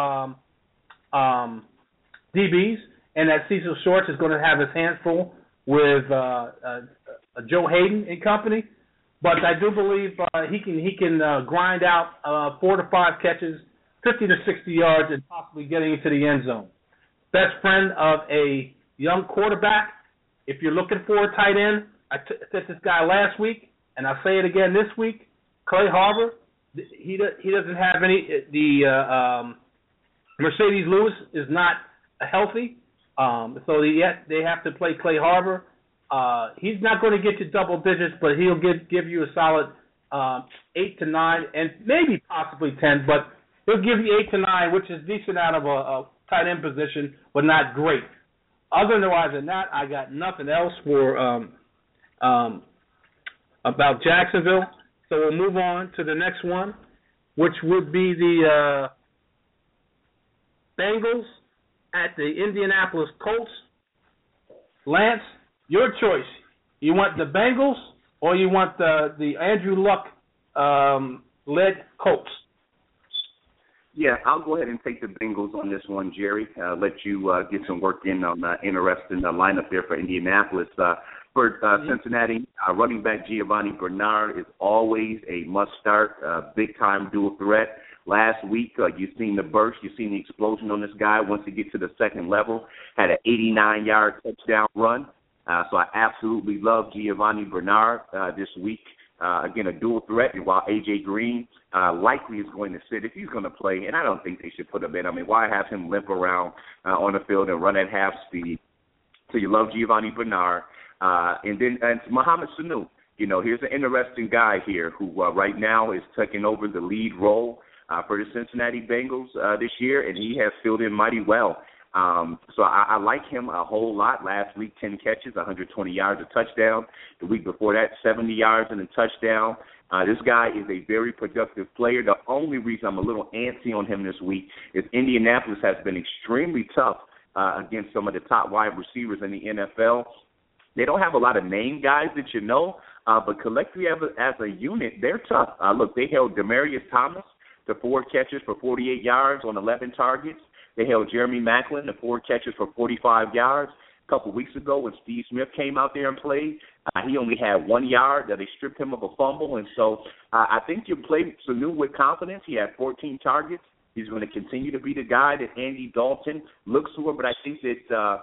DBs, and that Cecil Shorts is going to have his hands full with Joe Hayden and company. But I do believe he can grind out 4 to 5 catches, 50 to 60 yards, and possibly getting into the end zone. Best friend of a young quarterback. If you're looking for a tight end, I said this guy last week, and I'll say it again this week. Clay Harbor. He doesn't have any. Mercedes Lewis is not healthy. So they have to play Clay Harbor. He's not going to get you double digits, but he'll give you a solid 8 to 9 and maybe possibly 10, but he'll give you 8 to 9, which is decent out of a tight end position, but not great. Otherwise than that, I got nothing else for about Jacksonville. So we'll move on to the next one, which would be the Bengals at the Indianapolis Colts. Lance, your choice. You want the Bengals or you want the Andrew Luck led Colts? Yeah, I'll go ahead and take the Bengals on this one, Jerry. Let you get some work in on the interesting lineup there for Indianapolis. For Cincinnati, running back Giovanni Bernard is always a must-start, big-time dual threat. Last week, you've seen the burst, you've seen the explosion on this guy once he gets to the second level. Had an 89-yard touchdown run. So I absolutely love Giovanni Bernard this week. Again, a dual threat, while A.J. Green likely is going to sit if he's going to play, and I don't think they should put him in. I mean, why have him limp around on the field and run at half speed? So you love Giovanni Bernard. And then Mohamed Sanu. You know, here's an interesting guy here who right now is taking over the lead role for the Cincinnati Bengals this year, and he has filled in mighty well. So I like him a whole lot. Last week, 10 catches, 120 yards, a touchdown. The week before that, 70 yards and a touchdown. This guy is a very productive player. The only reason I'm a little antsy on him this week is Indianapolis has been extremely tough against some of the top wide receivers in the NFL. They don't have a lot of name guys that you know, but collectively as a unit, they're tough. Look, they held Demaryius Thomas to 4 catches for 48 yards on 11 targets. They held Jeremy Maclin to 4 catches for 45 yards. A couple weeks ago when Steve Smith came out there and played, he only had 1 yard. They stripped him of a fumble. And so I think you play Sanu with confidence. He had 14 targets. He's going to continue to be the guy that Andy Dalton looks for. But I think that,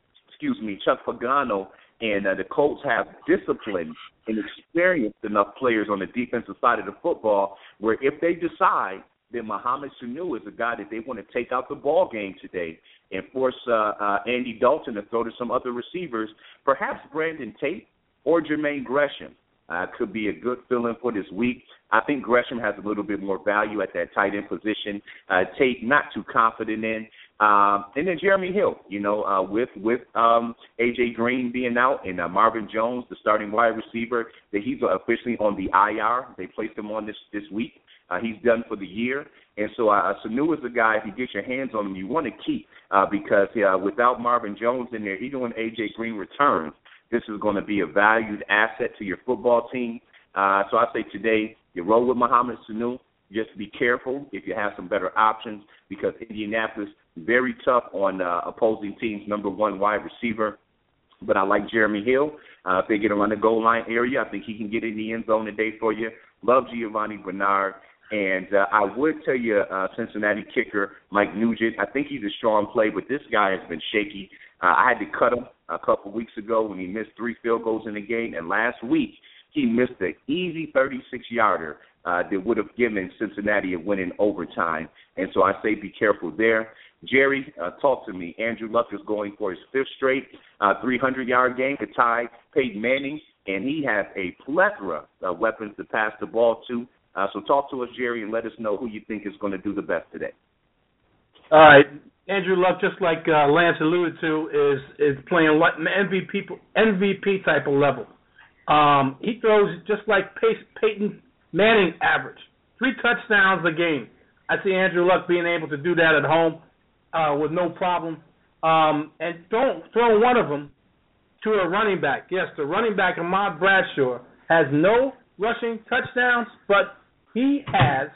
Chuck Pagano and the Colts have disciplined and experienced enough players on the defensive side of the football where if they decide that Mohamed Sanu is a guy that they want to take out the ball game today and force Andy Dalton to throw to some other receivers, perhaps Brandon Tate or Jermaine Gresham could be a good fill-in for this week. I think Gresham has a little bit more value at that tight end position. Tate, not too confident in. And then Jeremy Hill, with A.J. Green being out and Marvin Jones, the starting wide receiver, that he's officially on the IR. They placed him on this week. He's done for the year. And so Sanu is a guy, if you get your hands on him, you want to keep because without Marvin Jones in there, even when A.J. Green returns, this is going to be a valued asset to your football team. So I say today, you roll with Mohamed Sanu. Just be careful if you have some better options because Indianapolis, very tough on opposing teams' number one wide receiver. But I like Jeremy Hill. If they get around the goal line area, I think he can get in the end zone today for you. Love Giovanni Bernard. And I would tell you Cincinnati kicker Mike Nugent. I think he's a strong play, but this guy has been shaky. I had to cut him a couple weeks ago when he missed 3 field goals in the game. And last week, he missed an easy 36-yarder that would have given Cincinnati a win in overtime. And so I say be careful there. Jerry, talk to me. Andrew Luck is going for his 5th straight 300-yard game to tie Peyton Manning, and he has a plethora of weapons to pass the ball to. So talk to us, Jerry, and let us know who you think is going to do the best today. All right. Andrew Luck, just like Lance alluded to, is playing MVP type of level. He throws just like Peyton Manning average, 3 touchdowns a game. I see Andrew Luck being able to do that at home with no problem. And throw one of them to a running back. Yes, the running back, Ahmad Bradshaw, has no rushing touchdowns, but he has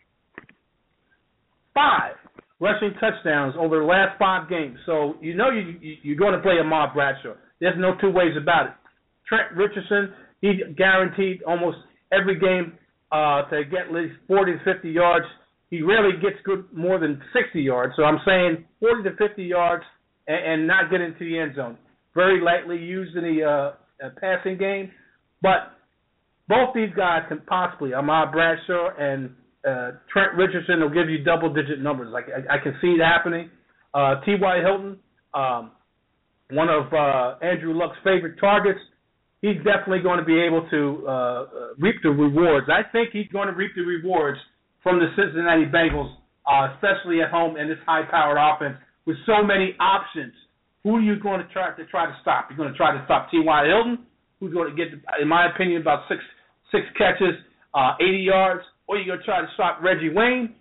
5 rushing touchdowns over the last 5 games. So you're going to play Ahmad Bradshaw. There's no 2 ways about it. Trent Richardson, he's guaranteed almost every game to get at least 40 to 50 yards. He rarely gets more than 60 yards. So I'm saying 40 to 50 yards and not get into the end zone. Very lightly used in the passing game. But both these guys can possibly, Ahmad Bradshaw and Trent Richardson, will give you double-digit numbers. Like I can see it happening. T.Y. Hilton, one of Andrew Luck's favorite targets, he's definitely going to be able to reap the rewards. I think he's going to reap the rewards from the Cincinnati Bengals, especially at home in this high-powered offense with so many options. Who are you going to try to stop? You're going to try to stop T.Y. Hilton, who's going to get, in my opinion, about 6 catches, 80 yards, or you're going to try to stop Reggie Wayne,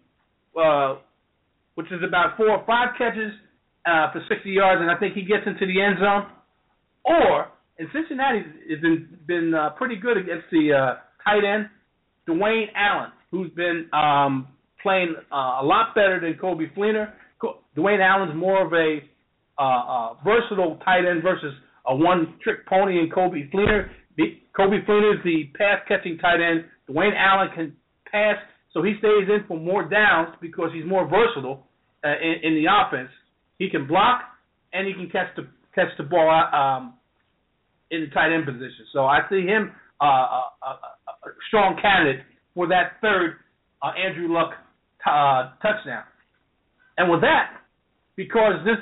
which is about 4 or 5 catches for 60 yards, and I think he gets into the end zone. Or, and Cincinnati has been pretty good against the tight end, Dwayne Allen, who's been playing a lot better than Coby Fleener. Dwayne Allen's more of a versatile tight end versus a one-trick pony in Coby Fleener. Coby Fleener is the pass-catching tight end. Dwayne Allen can pass, so he stays in for more downs because he's more versatile in the offense. He can block and he can catch the ball in the tight end position. So I see him a strong candidate for that third Andrew Luck touchdown. And with that, because this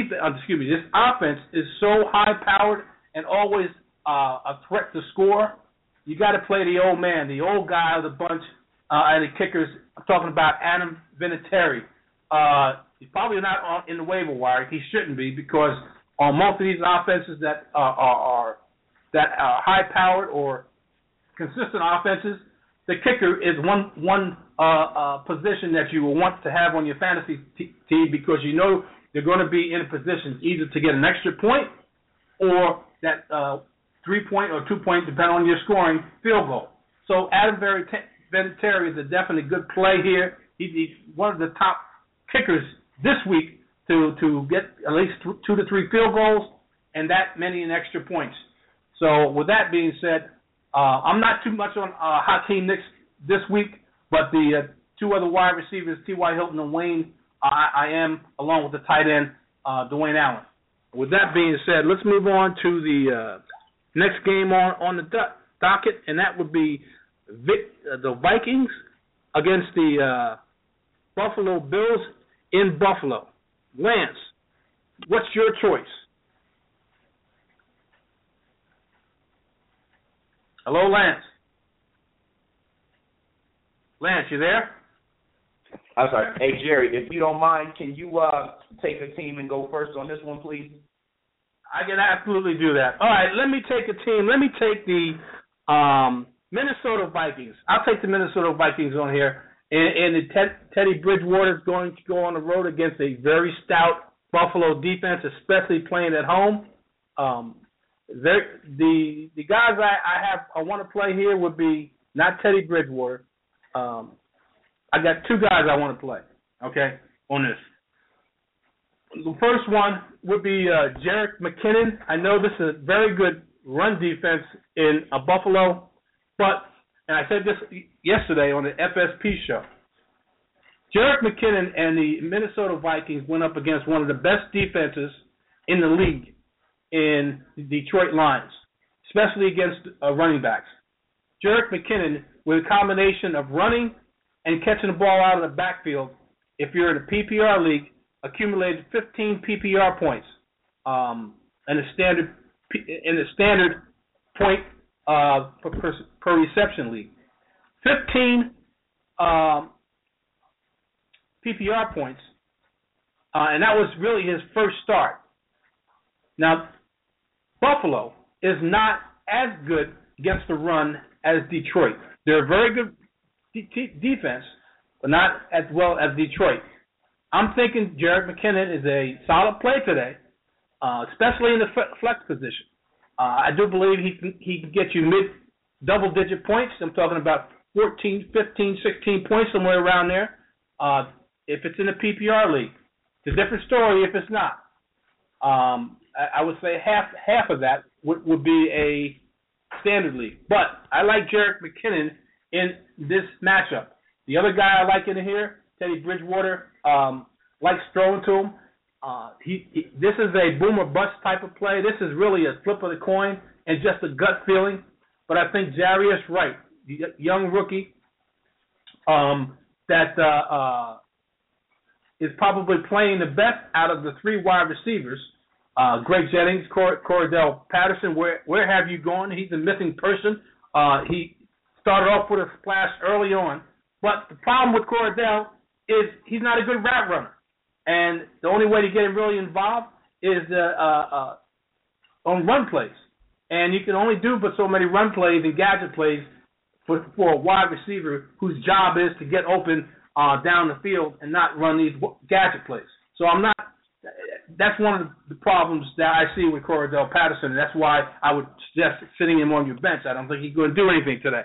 offense is so high-powered and always a threat to score, you got to play the old man, the old guy of the bunch, and the kickers. I'm talking about Adam Vinatieri. He's probably not in the waiver wire. He shouldn't be, because on most of these offenses that are high-powered or consistent offenses, the kicker is one position that you will want to have on your fantasy team, because you know they're going to be in a position either to get an extra point or that 3-point or 2-point, depending on your scoring, field goal. So Adam Vinatieri is a definitely good play here. He's one of the top kickers this week to get at least 2 to 3 field goals and that many in extra points. So with that being said, I'm not too much on Hakeem Nicks this week, but the 2 other wide receivers, T.Y. Hilton and Wayne, I am, along with the tight end, Dwayne Allen. With that being said, let's move on to the next game on the docket, and that would be the Vikings against the Buffalo Bills in Buffalo. Lance, what's your choice? Hello, Lance. Lance, you there? I'm sorry. Hey, Jerry, if you don't mind, can you take a team and go first on this one, please? I can absolutely do that. All right, let me take a team. Let me take the Minnesota Vikings. I'll take the Minnesota Vikings on here. And Teddy Bridgewater is going to go on the road against a very stout Buffalo defense, especially playing at home. The guys I want to play here would be not Teddy Bridgewater. I got 2 guys I want to play, okay, on this. The first one would be Jerick McKinnon. I know this is a very good run defense in Buffalo, but, and I said this yesterday on the FSP show, Jerick McKinnon and the Minnesota Vikings went up against one of the best defenses in the league in the Detroit Lions, especially against running backs. Jerick McKinnon, with a combination of running and catching the ball out of the backfield, if you're in a PPR league, accumulated 15 PPR points in the standard point per reception league. 15 PPR points, and that was really his first start. Now, Buffalo is not as good against the run as Detroit. They're a very good defense, but not as well as Detroit. I'm thinking Jerick McKinnon is a solid play today, especially in the flex position. I do believe he can get you mid-double-digit points. I'm talking about 14, 15, 16 points, somewhere around there. If it's in a PPR league, it's a different story if it's not. I would say half of that would be a standard league. But I like Jerick McKinnon in this matchup. The other guy I like in here, Teddy Bridgewater, likes throwing to him. This is a boom or bust type of play. This is really a flip of the coin and just a gut feeling. But I think Jarius Wright, the young rookie, that is probably playing the best out of the 3 wide receivers. Greg Jennings, Cordell Patterson, where have you gone? He's a missing person. He started off with a splash early on. But the problem with Cordell is he's not a good route runner. And the only way to get him really involved is on run plays. And you can only do but so many run plays and gadget plays for a wide receiver whose job is to get open down the field and not run these gadget plays. So that's one of the problems that I see with Cordell Patterson, and that's why I would suggest sitting him on your bench. I don't think he's going to do anything today.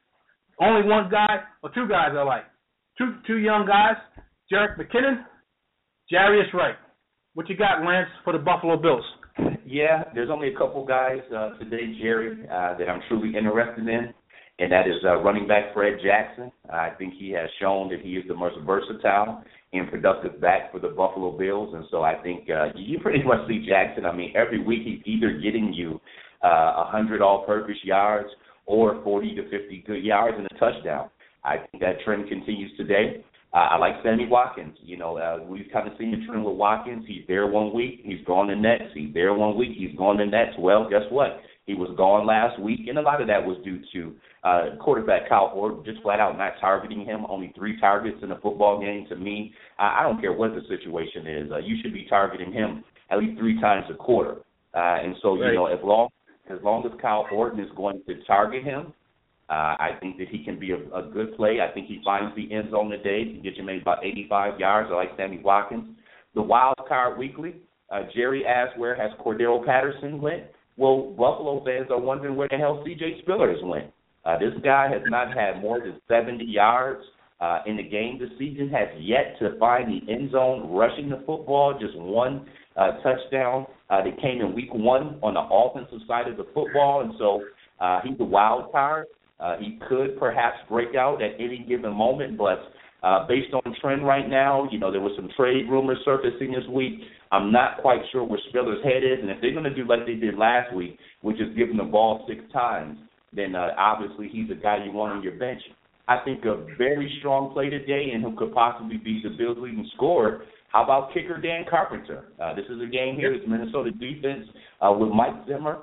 Only one guy or two guys I like. Two young guys, Jerick McKinnon, Jarius Wright. What you got, Lance, for the Buffalo Bills? Yeah, there's only a couple guys today, Jerry, that I'm truly interested in, and that is running back Fred Jackson. I think he has shown that he is the most versatile and productive back for the Buffalo Bills, and so I think you pretty much see Jackson. I mean, every week he's either getting you 100 all-purpose yards or 40 to 50 good yards and a touchdown. I think that trend continues today. I like Sammy Watkins. You know, we've kind of seen the trend with Watkins. He's there 1 week, he's gone the next. He's there 1 week, he's gone the next. Well, guess what? He was gone last week, and a lot of that was due to quarterback Kyle Orton just flat out not targeting him. Only 3 targets in a football game. To me, I don't care what the situation is. You should be targeting him at least 3 times a quarter. And so, you know, as long as Kyle Orton is going to target him, I think that he can be a good play. I think he finds the end zone today. He can get you maybe about 85 yards. I like Sammy Watkins. The wild card weekly, Jerry asked, where has Cordell Patterson went? Well, Buffalo fans are wondering where the hell C.J. Spillers went. This guy has not had more than 70 yards in the game this season, has yet to find the end zone rushing the football, just 1 touchdown that came in week 1 on the offensive side of the football, and so he's a wild card. He could perhaps break out at any given moment, but based on trend right now, you know, there was some trade rumors surfacing this week. I'm not quite sure where Spiller's head is, and if they're going to do like they did last week, which is give him the ball 6 times, then obviously he's a guy you want on your bench. I think a very strong play today and who could possibly be the Bills' leading scorer. How about kicker Dan Carpenter? This is a game here. It's Minnesota defense with Mike Zimmer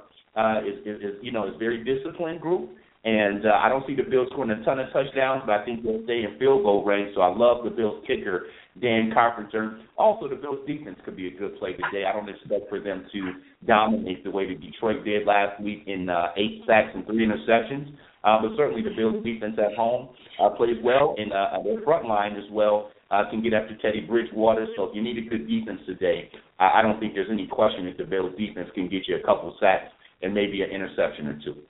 is very disciplined group. And I don't see the Bills scoring a ton of touchdowns, but I think they'll stay in field goal range. So I love the Bills kicker, Dan Carpenter. Also, the Bills defense could be a good play today. I don't expect for them to dominate the way that Detroit did last week in 8 sacks and 3 interceptions. But certainly the Bills defense at home plays well, and their front line as well can get after Teddy Bridgewater. So if you need a good defense today, I don't think there's any question that the Bills defense can get you a couple sacks and maybe an interception or 2.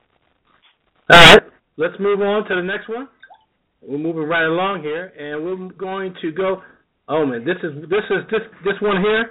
All right, let's move on to the next one. We're moving right along here, and we're going to go. Oh man, this one here.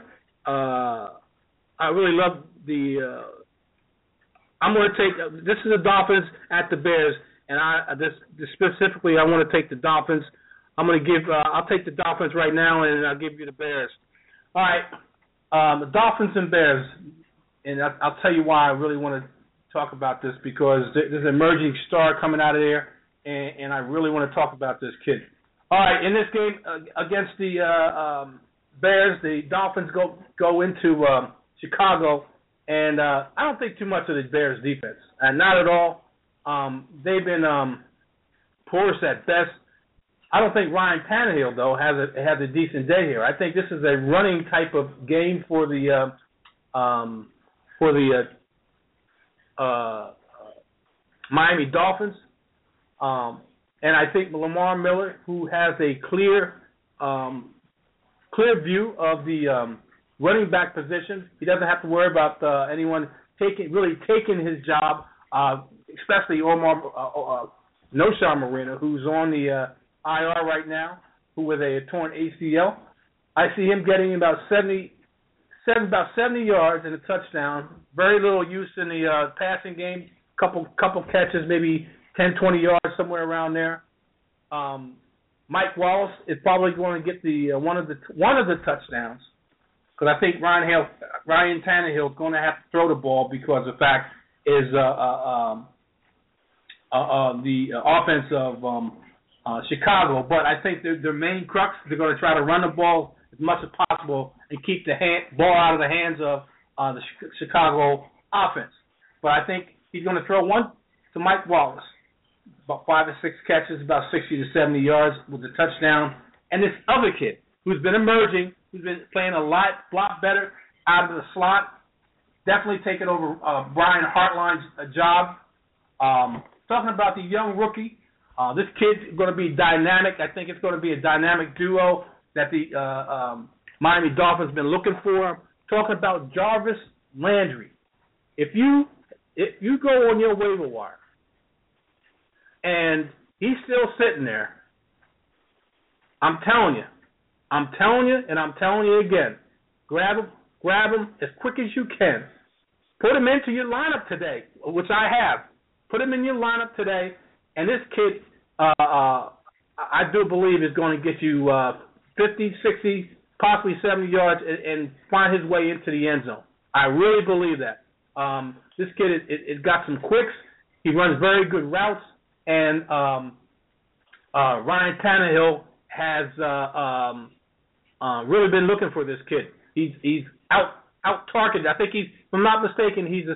I really love the. I'm going to take. This is the Dolphins at the Bears, and specifically I want to take the Dolphins. I'm going to give. I'll take the Dolphins right now, and I'll give you the Bears. All right, the Dolphins and Bears, and I'll tell you why I really want to talk about this, because there's an emerging star coming out of there, and I really want to talk about this kid. All right, in this game against the Bears, the Dolphins go into Chicago, and I don't think too much of the Bears defense, not at all. They've been porous at best. I don't think Ryan Tannehill though has a decent day here. I think this is a running type of game for the Miami Dolphins, and I think Lamar Miller, who has a clear view of the running back position, he doesn't have to worry about anyone taking his job, especially Noshawn Marina, who's on the IR right now, who with a torn ACL. I see him getting about 70 yards and a touchdown. Very little use in the passing game. Couple catches, maybe 10, 20 yards, somewhere around there. Mike Wallace is probably going to get the one of the touchdowns, because I think Ryan Tannehill is going to have to throw the ball, because the fact is the offense of Chicago. But I think their main crux, they're going to try to run the ball as much as possible and keep the ball out of the hands of the Chicago offense. But I think he's going to throw one to Mike Wallace, about 5 or 6 catches, about 60 to 70 yards with a touchdown. And this other kid who's been emerging, who's been playing a lot better out of the slot, definitely taking over Brian Hartline's job. talking about the young rookie. This kid's going to be dynamic. I think it's going to be a dynamic duo that the Miami Dolphins have been looking for. Talking about Jarvis Landry. If you go on your waiver wire and he's still sitting there, I'm telling you, and I'm telling you again, grab him as quick as you can. Put him into your lineup today, which I have. Put him in your lineup today, and this kid, I do believe, is going to get you 50, 60, possibly 70 yards and find his way into the end zone. I really believe that. This kid has got some quicks. He runs very good routes, and Ryan Tannehill has really been looking for this kid. He's out targeted. I think if I'm not mistaken, he's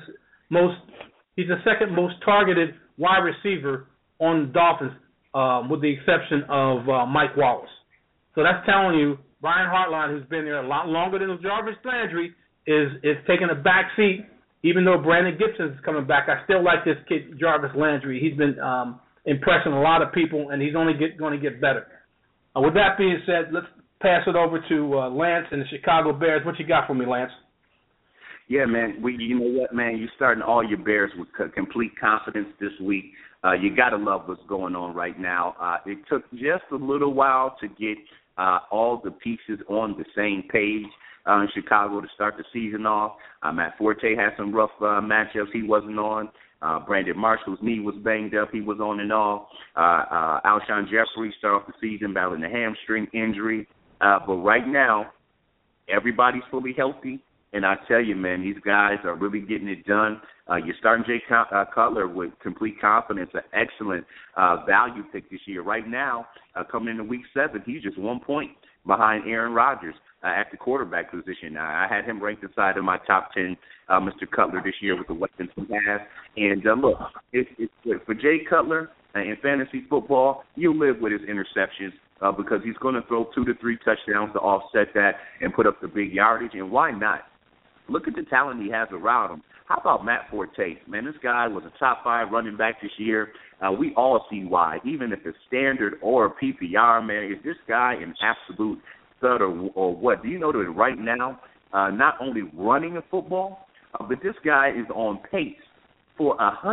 the second most targeted wide receiver on the Dolphins, with the exception of Mike Wallace. So that's telling you Brian Hartline, who's been there a lot longer than Jarvis Landry, is taking a back seat. Even though Brandon Gibson is coming back, I still like this kid Jarvis Landry. He's been impressing a lot of people, and he's only going to get better. With that being said, let's pass it over to Lance and the Chicago Bears. What you got for me, Lance? Yeah, man. You know what, man? You're starting all your Bears with complete confidence this week. You got to love what's going on right now. It took just a little while to get all the pieces on the same page in Chicago to start the season off. Matt Forte had some rough matchups he wasn't on. Brandon Marshall's knee was banged up. He was on and off. Alshon Jeffrey started off the season battling a hamstring injury. But right now, everybody's fully healthy. And I tell you, man, these guys are really getting it done. You're starting Jay Cutler with complete confidence, an excellent value pick this year. Right now, coming into Week 7, he's just 1 point behind Aaron Rodgers at the quarterback position. I had him ranked inside of my top 10, Mr. Cutler, this year with the weapons he has. And look, it's for Jay Cutler in fantasy football, you live with his interceptions because he's going to throw 2 to 3 touchdowns to offset that and put up the big yardage. And why not? Look at the talent he has around him. How about Matt Forte? Man, this guy was a top 5 running back this year. We all see why. Even if it's standard or a PPR, man, is this guy an absolute stud or what? Do you know that right now, not only running a football, but this guy is on pace for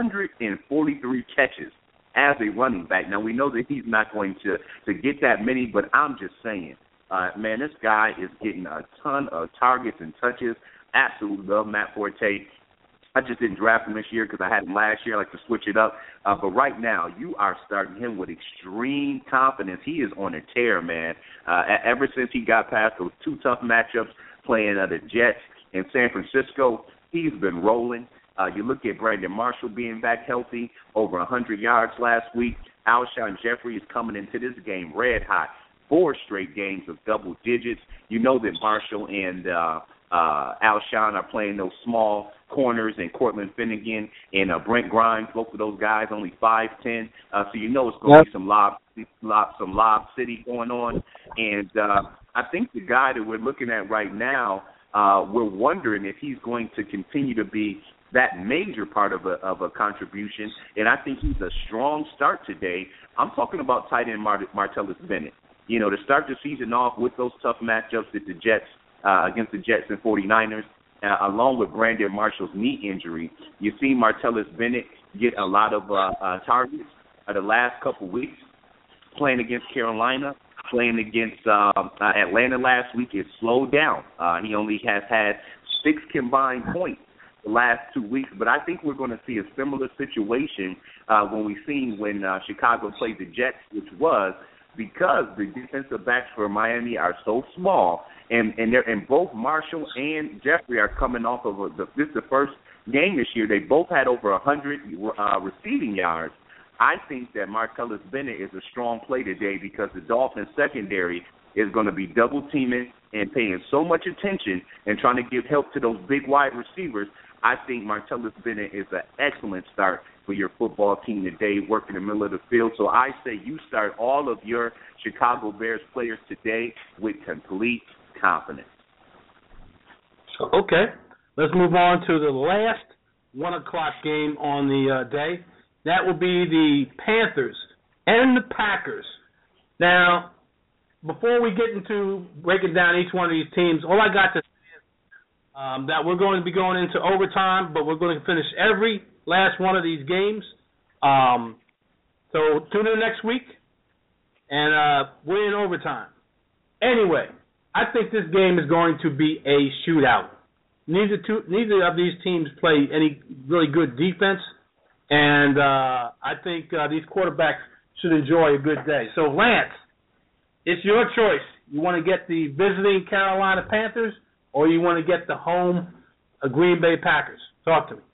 143 catches as a running back. Now, we know that he's not going to get that many, but I'm just saying, man, this guy is getting a ton of targets and touches. Absolutely love Matt Forte. I just didn't draft him this year because I had him last year. I like to switch it up. But right now, you are starting him with extreme confidence. He is on a tear, man. Ever since he got past those 2 tough matchups playing the Jets in San Francisco, he's been rolling. You look at Brandon Marshall being back healthy, over 100 yards last week. Alshon Jeffrey is coming into this game red hot. 4 straight games of double digits. You know that Marshall and Alshon are playing those small corners, and Cortland Finnegan and Brent Grimes, both of those guys only 5'10", so you know it's going to be some lob city going on. And I think the guy that we're looking at right now, we're wondering if he's going to continue to be that major part of a contribution, and I think he's a strong start today. I'm talking about tight end Martellus Bennett. You know, to start the season off with those tough matchups at the Jets, against the Jets and 49ers, along with Brandon Marshall's knee injury, you see Martellus Bennett get a lot of targets the last couple weeks, playing against Carolina, playing against Atlanta last week. It slowed down. He only has had 6 combined points the last 2 weeks, but I think we're going to see a similar situation when Chicago played the Jets, which was because the defensive backs for Miami are so small, and both Marshall and Jeffrey are coming off of this is the first game this year. They both had over 100 receiving yards. I think that Martellus Bennett is a strong play today because the Dolphins secondary is going to be double teaming and paying so much attention and trying to give help to those big wide receivers. I think Martellus Bennett is an excellent start for your football team today, working in the middle of the field. So I say you start all of your Chicago Bears players today with complete confidence. Okay, let's move on to the last 1 o'clock game on the day. That will be the Panthers and the Packers. Now, before we get into breaking down each one of these teams, all I got to say is that we're going to be going into overtime, but we're going to finish every last one of these games. So tune in next week, and we're in overtime. Anyway, I think this game is going to be a shootout. Neither of these teams play any really good defense, and I think these quarterbacks should enjoy a good day. So, Lance, it's your choice. You want to get the visiting Carolina Panthers, or you want to get the home Green Bay Packers? Talk to me.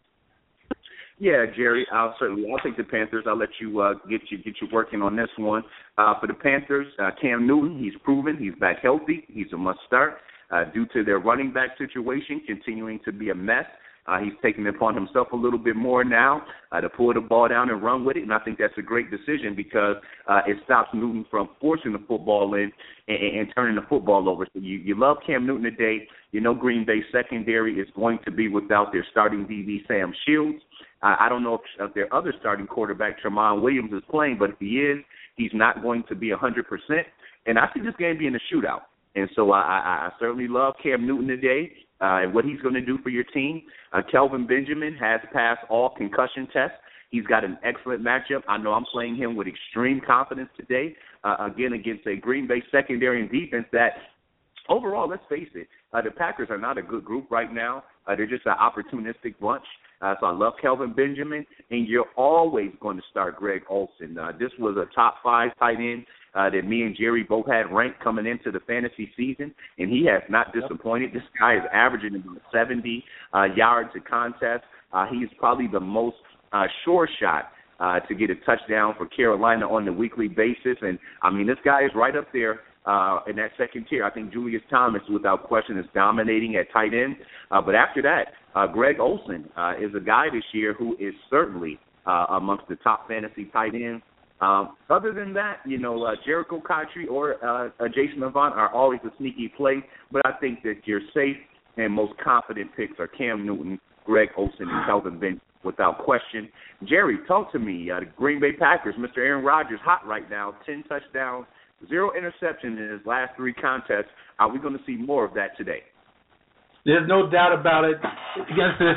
Yeah, Jerry, I'll take the Panthers. I'll let you get you working on this one. For the Panthers, Cam Newton, he's proven he's back healthy. He's a must start. Due to their running back situation continuing to be a mess, he's taking it upon himself a little bit more now to pull the ball down and run with it, and I think that's a great decision because it stops Newton from forcing the football in and turning the football over. So you love Cam Newton today. You know Green Bay's secondary is going to be without their starting DB, Sam Shields. I don't know if their other starting quarterback, Tramon Williams, is playing, but if he is, he's not going to be 100%. And I see this game being a shootout. And so I certainly love Cam Newton today and what he's going to do for your team. Kelvin Benjamin has passed all concussion tests. He's got an excellent matchup. I know I'm playing him with extreme confidence today, again, against a Green Bay secondary and defense that, overall, let's face it, the Packers are not a good group right now. They're just an opportunistic bunch. So I love Kelvin Benjamin, and you're always going to start Greg Olsen. This was a top 5 tight end that me and Jerry both had ranked coming into the fantasy season, and he has not disappointed. This guy is averaging about 70 yards a contest. He's probably the most sure shot to get a touchdown for Carolina on a weekly basis. And, I mean, this guy is right up there in that second tier. I think Julius Thomas, without question, is dominating at tight end. But after that, Greg Olsen is a guy this year who is certainly amongst the top fantasy tight ends. Other than that, Jericho Cotchery or Jason Avant are always a sneaky play, but I think that your safe and most confident picks are Cam Newton, Greg Olsen, and Kelvin Benjamin without question. Jerry, talk to me. The Green Bay Packers, Mr. Aaron Rodgers, hot right now, 10 touchdowns, 0 interceptions in his last 3 contests. Are we going to see more of that today? There's no doubt about it against this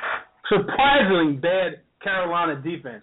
surprisingly bad Carolina defense.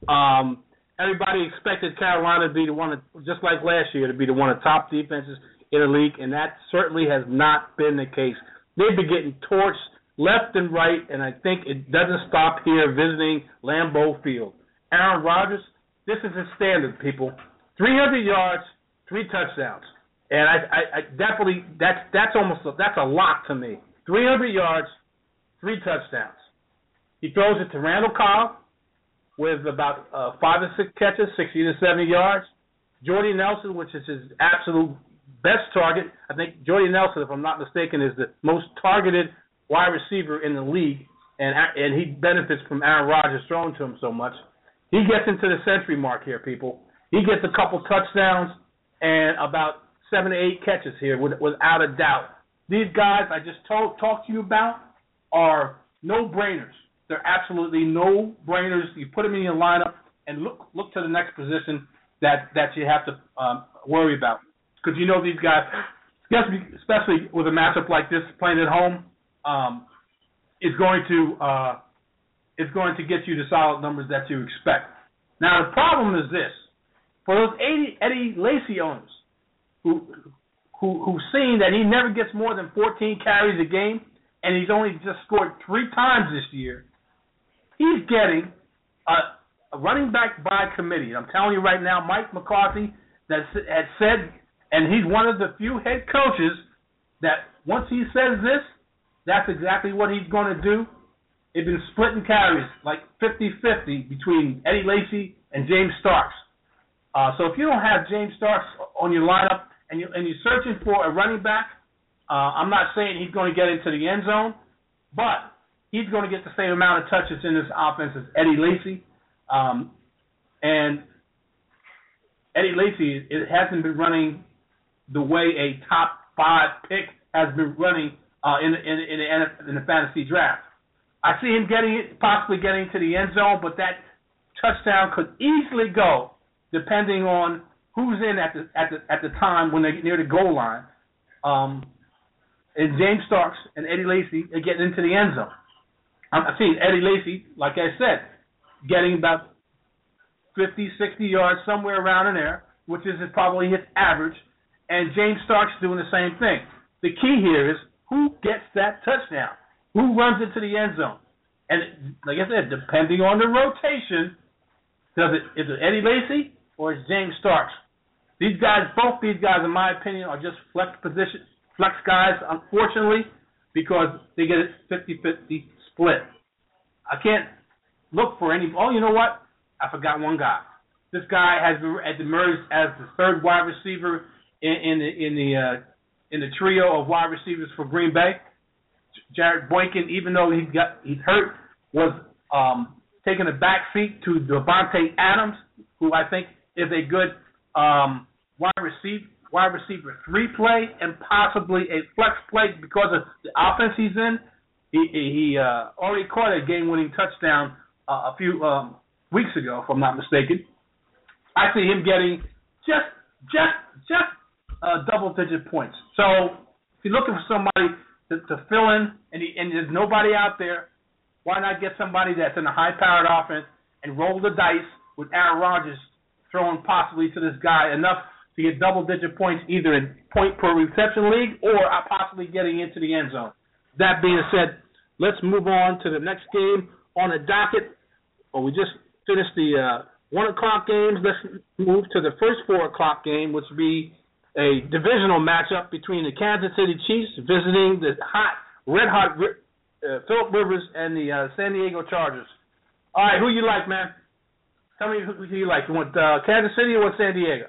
Everybody expected Carolina to be the one, just like last year, to be the one of the top defenses in the league, and that certainly has not been the case. They've been getting torched left and right, and I think it doesn't stop here visiting Lambeau Field. Aaron Rodgers, this is his standard, people. 300 yards, 3 touchdowns. And I definitely, that's a lock to me. 300 yards, 3 touchdowns. He throws it to Randall Cobb with about 5 or 6 catches, 60 to 70 yards. Jordy Nelson, which is his absolute best target. I think Jordy Nelson, if I'm not mistaken, is the most targeted wide receiver in the league, and he benefits from Aaron Rodgers throwing to him so much. He gets into the century mark here, people. He gets a couple touchdowns and about 7 to 8 catches here, without a doubt. These guys I just talked to you about are no-brainers. They're absolutely no-brainers. You put them in your lineup and look to the next position that you have to worry about. Because you know these guys, especially with a matchup like this, playing at home, is going to get you the solid numbers that you expect. Now the problem is this: for those Eddie Lacy owners who've seen that he never gets more than 14 carries a game, and he's only just scored 3 times this year, he's getting a running back by committee. I'm telling you right now, Mike McCarthy has said, and he's one of the few head coaches that once he says this, that's exactly what he's going to do. They've been splitting carries like 50-50 between Eddie Lacy and James Starks. So if you don't have James Starks on your lineup and you're searching for a running back, I'm not saying he's going to get into the end zone, but he's going to get the same amount of touches in this offense as Eddie Lacy. And Eddie Lacy, it hasn't been running the way a top 5 pick has been running in the fantasy draft. I see him possibly getting to the end zone, but that touchdown could easily go, depending on who's in at the time when they get near the goal line. And James Starks and Eddie Lacy are getting into the end zone. I've seen Eddie Lacy, like I said, getting about 50, 60 yards, somewhere around in there, which is probably his average, and James Starks doing the same thing. The key here is who gets that touchdown, who runs into the end zone. And like I said, depending on the rotation, is it Eddie Lacy or is it James Starks? Both these guys, in my opinion, are just flex guys, unfortunately, because they get a 50-50 split. I can't look for any. Oh, you know what? I forgot one guy. This guy has emerged as the third wide receiver in the trio of wide receivers for Green Bay. Jared Boykin, even though he's hurt, was taking a back seat to Devontae Adams, who I think is a good wide receiver 3 play and possibly a flex play because of the offense he's in. He already caught a game-winning touchdown a few weeks ago, if I'm not mistaken. I see him getting just double-digit points. So if you're looking for somebody to fill in and there's nobody out there, why not get somebody that's in a high-powered offense and roll the dice with Aaron Rodgers throwing possibly to this guy enough to get double-digit points either in point-per-reception league or possibly getting into the end zone. That being said, let's move on to the next game on the docket. We just finished the 1 o'clock games. Let's move to the first 4 o'clock game, which would be a divisional matchup between the Kansas City Chiefs visiting the red-hot Phillip Rivers and the San Diego Chargers. All right, who you like, man? Tell me who you like. You want Kansas City or San Diego?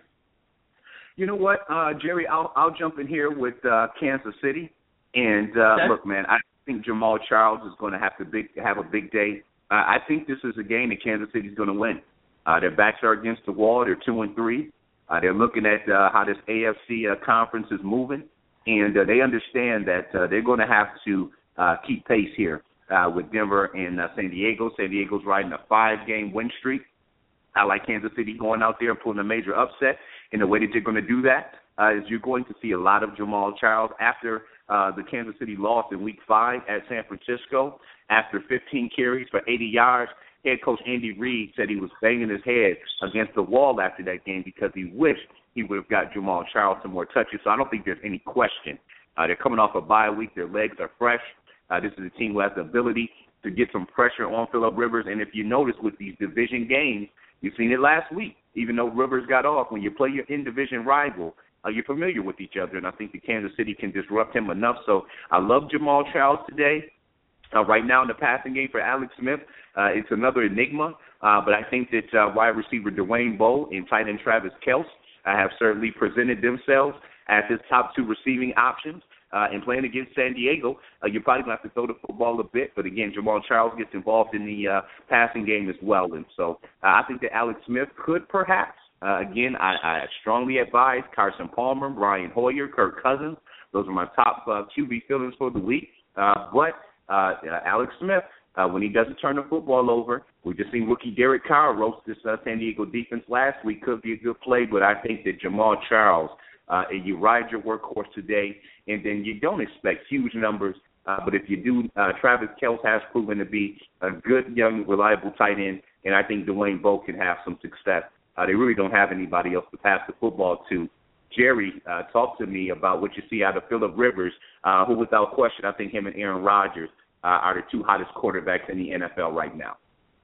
You know what, Jerry? I'll jump in here with Kansas City. And look, man, I think Jamal Charles is going to have a big day. I think this is a game that Kansas City is going to win. Their backs are against the wall. They're 2-3. They're looking at how this AFC conference is moving, and they understand that they're going to have to keep pace here with Denver and San Diego. San Diego's riding a 5-game win streak. I like Kansas City going out there and pulling a major upset. And the way that they're going to do that is you're going to see a lot of Jamal Charles after the Kansas City loss in Week 5 at San Francisco. After 15 carries for 80 yards, head coach Andy Reid said he was banging his head against the wall after that game because he wished he would have got Jamal Charles some more touches. So I don't think there's any question. They're coming off a bye week. Their legs are fresh. This is a team who has the ability to get some pressure on Phillip Rivers. And if you notice with these division games, you've seen it last week. Even though Rivers got off, when you play your in-division rival, you're familiar with each other, and I think the Kansas City can disrupt him enough. So I love Jamal Charles today. Right now in the passing game for Alex Smith, it's another enigma, but I think that wide receiver Dwayne Bowe and tight end Travis Kelce have certainly presented themselves as his top 2 receiving options. And playing against San Diego, you're probably going to have to throw the football a bit. But, again, Jamal Charles gets involved in the passing game as well. And so I think that Alex Smith could perhaps, again, I strongly advise Carson Palmer, Brian Hoyer, Kirk Cousins. Those are my top QB fillers for the week. But Alex Smith, when he doesn't turn the football over, we just seen rookie Derek Carr roast this San Diego defense last week. Could be a good play, but I think that Jamal Charles, you ride your workhorse today, and then you don't expect huge numbers. But if you do, Travis Kelce has proven to be a good, young, reliable tight end, and I think Dwayne Bowe can have some success. They really don't have anybody else to pass the football to. Jerry, talk to me about what you see out of Phillip Rivers, who without question, I think him and Aaron Rodgers are the 2 hottest quarterbacks in the NFL right now.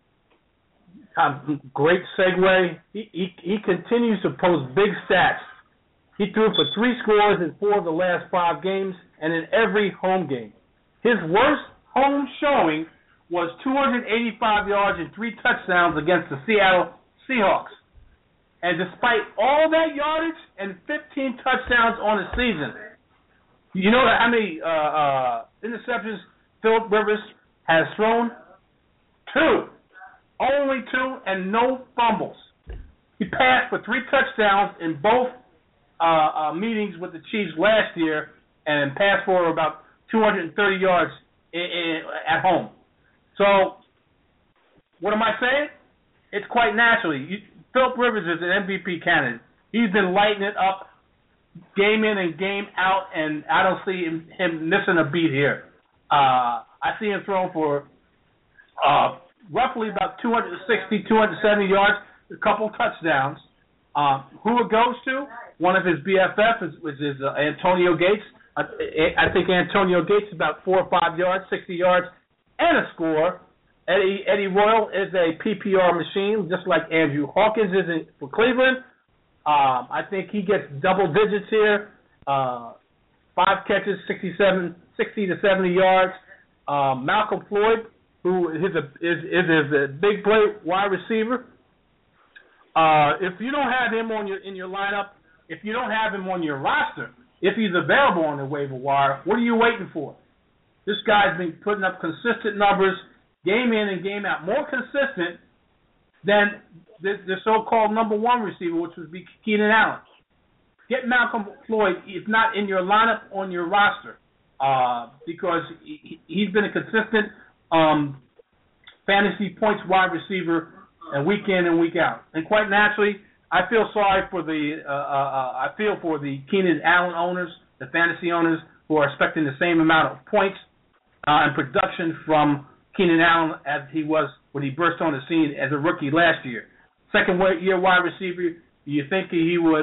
Great segue. He continues to post big stats. He threw for 3 scores in 4 of the last 5 games and in every home game. His worst home showing was 285 yards and 3 touchdowns against the Seattle Seahawks. And despite all that yardage and 15 touchdowns on the season, you know how many interceptions Phillip Rivers has thrown? 2. Only 2 and no fumbles. He passed for 3 touchdowns in both meetings with the Chiefs last year and passed for about 230 yards at home. So what am I saying? it's quite naturally. Philip Rivers is an MVP candidate. He's been lighting it up game in and game out, and I don't see him missing a beat here. I see him throwing for roughly about 260, 270 yards, a couple touchdowns. Who it goes to? One of his BFFs, which is Antonio Gates. I think Antonio Gates is about 4 or 5 yards, 60 yards, and a score. Eddie Royal is a PPR machine, just like Andrew Hawkins is for Cleveland. I think he gets double digits here. 5 catches, 60 to 70 yards. Malcolm Floyd, who is a big play wide receiver. If you don't have him in your lineup, if you don't have him on your roster, if he's available on the waiver wire, what are you waiting for? This guy's been putting up consistent numbers, game in and game out, more consistent than the so-called number one receiver, which would be Keenan Allen. Get Malcolm Floyd, if not in your lineup, on your roster, because he's been a consistent fantasy points wide receiver, and week in and week out. And quite naturally, I feel sorry for the Keenan Allen owners, the fantasy owners, who are expecting the same amount of points and production from Keenan Allen as he was when he burst on the scene as a rookie last year. Second-year wide receiver, you think he would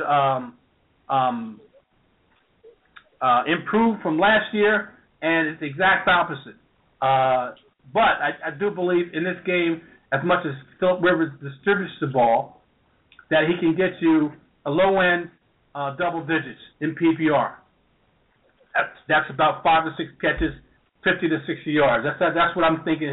improve from last year, and it's the exact opposite. But I do believe in this game, as much as Philip Rivers distributes the ball, that he can get you a low-end double digits in PPR. That's about 5 to 6 catches, 50 to 60 yards. That's what I'm thinking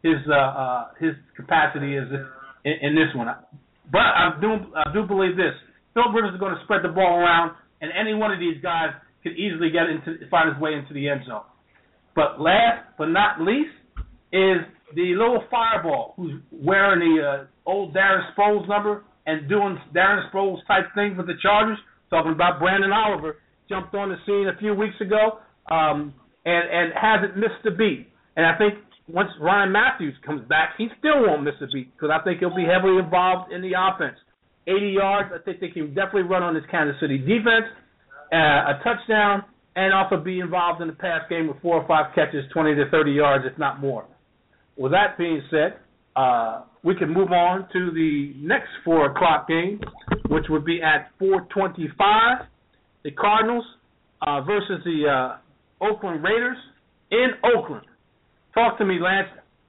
his capacity is in this one. But I do believe this: Philip Rivers is going to spread the ball around, and any one of these guys can easily find his way into the end zone. But last but not least is the little fireball who's wearing the old Darren Sproles number and doing Darren Sproles type things with the Chargers. Talking about Brandon Oliver, jumped on the scene a few weeks ago and hasn't missed a beat. And I think once Ryan Matthews comes back, he still won't miss a beat because I think he'll be heavily involved in the offense. 80 yards, I think they can definitely run on this Kansas City defense, a touchdown, and also be involved in the pass game with 4 or 5 catches, 20 to 30 yards, if not more. With that being said, we can move on to the next 4 o'clock game, which would be at 4:25. The Cardinals versus the Oakland Raiders in Oakland. Talk to me, Lance.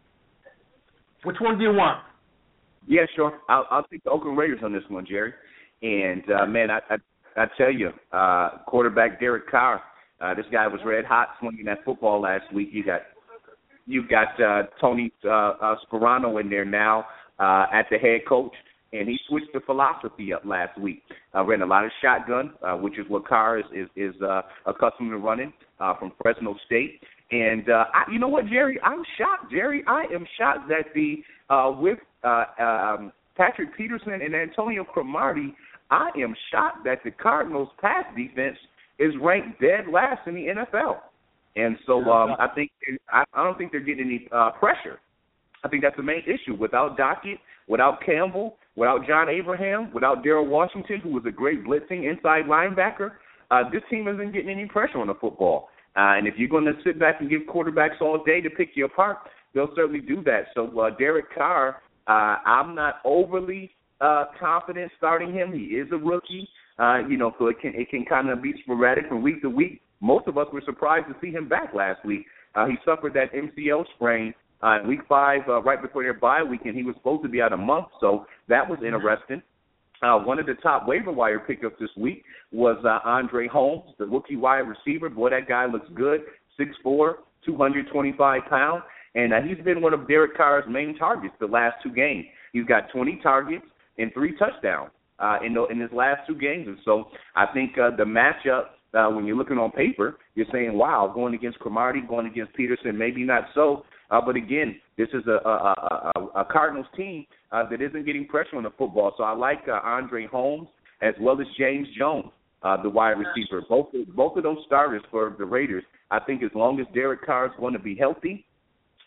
Which one do you want? Yeah, sure. I'll take the Oakland Raiders on this one, Jerry. And, man, I tell you, quarterback Derek Carr, this guy was red hot swinging that football last week. You've got Tony Sperano in there now at the head coach, and he switched the philosophy up last week. Ran a lot of shotgun, which is what Carr is accustomed to running from Fresno State. And you know what, Jerry? I'm shocked, Jerry. I am shocked that with Patrick Peterson and Antonio Cromartie, I am shocked that the Cardinals' pass defense is ranked dead last in the NFL. And so I don't think they're getting any pressure. I think that's the main issue. Without Dockett, without Campbell, without John Abraham, without Darrell Washington, who was a great blitzing inside linebacker, this team isn't getting any pressure on the football. And if you're going to sit back and give quarterbacks all day to pick you apart, they'll certainly do that. So Derek Carr, I'm not overly confident starting him. He is a rookie, so it can kind of be sporadic from week to week. Most of us were surprised to see him back last week. He suffered that MCL sprain in week 5, right before their bye week, and he was supposed to be out a month, so that was interesting. One of the top waiver wire pickups this week was Andre Holmes, the rookie wide receiver. Boy, that guy looks good, 6'4", 225 pounds, and he's been one of Derek Carr's main targets the last 2 games. He's got 20 targets and 3 touchdowns in his last 2 games. And so I think the matchup, when you're looking on paper, you're saying, wow, going against Cromartie, going against Peterson, maybe not so. But again, this is a Cardinals team that isn't getting pressure on the football. So I like Andre Holmes as well as James Jones, the wide receiver. Both of those starters for the Raiders. I think as long as Derek Carr is going to be healthy,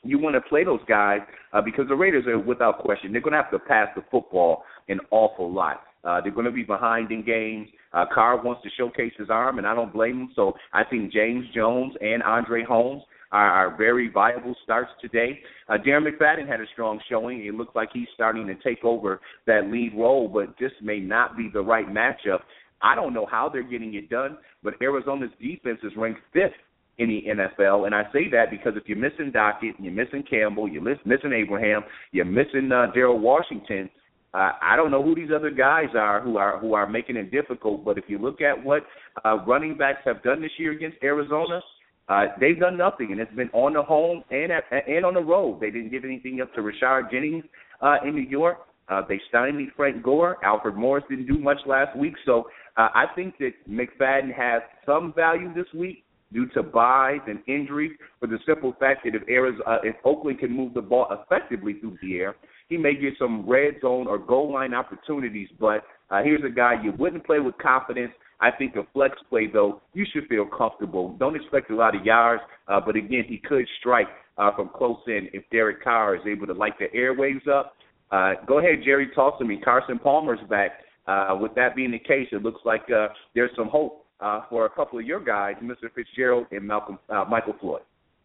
you want to play those guys because the Raiders are, without question, they're going to have to pass the football an awful lot. They're going to be behind in games. Carr wants to showcase his arm, and I don't blame him. So I think James Jones and Andre Holmes are very viable starts today. Darren McFadden had a strong showing. It looks like he's starting to take over that lead role, but just may not be the right matchup. I don't know how they're getting it done, but Arizona's defense is ranked 5th in the NFL, and I say that because if you're missing Dockett, you're missing Campbell, you're missing Abraham, you're missing Darrell Washington, I don't know who these other guys are who are making it difficult, but if you look at what running backs have done this year against Arizona, they've done nothing, and it's been on the home and on the road. They didn't give anything up to Rashard Jennings in New York. They stymied Frank Gore. Alfred Morris didn't do much last week, so I think that McFadden has some value this week due to buys and injuries, for the simple fact that if Oakland can move the ball effectively through the air, he may get some red zone or goal line opportunities. But here's a guy you wouldn't play with confidence. I think a flex play, though, you should feel comfortable. Don't expect a lot of yards, but, again, he could strike from close in if Derek Carr is able to light the airwaves up. Go ahead, Jerry, talk to me. Carson Palmer's back. With that being the case, it looks like there's some hope for a couple of your guys, Mr. Fitzgerald and Michael Floyd.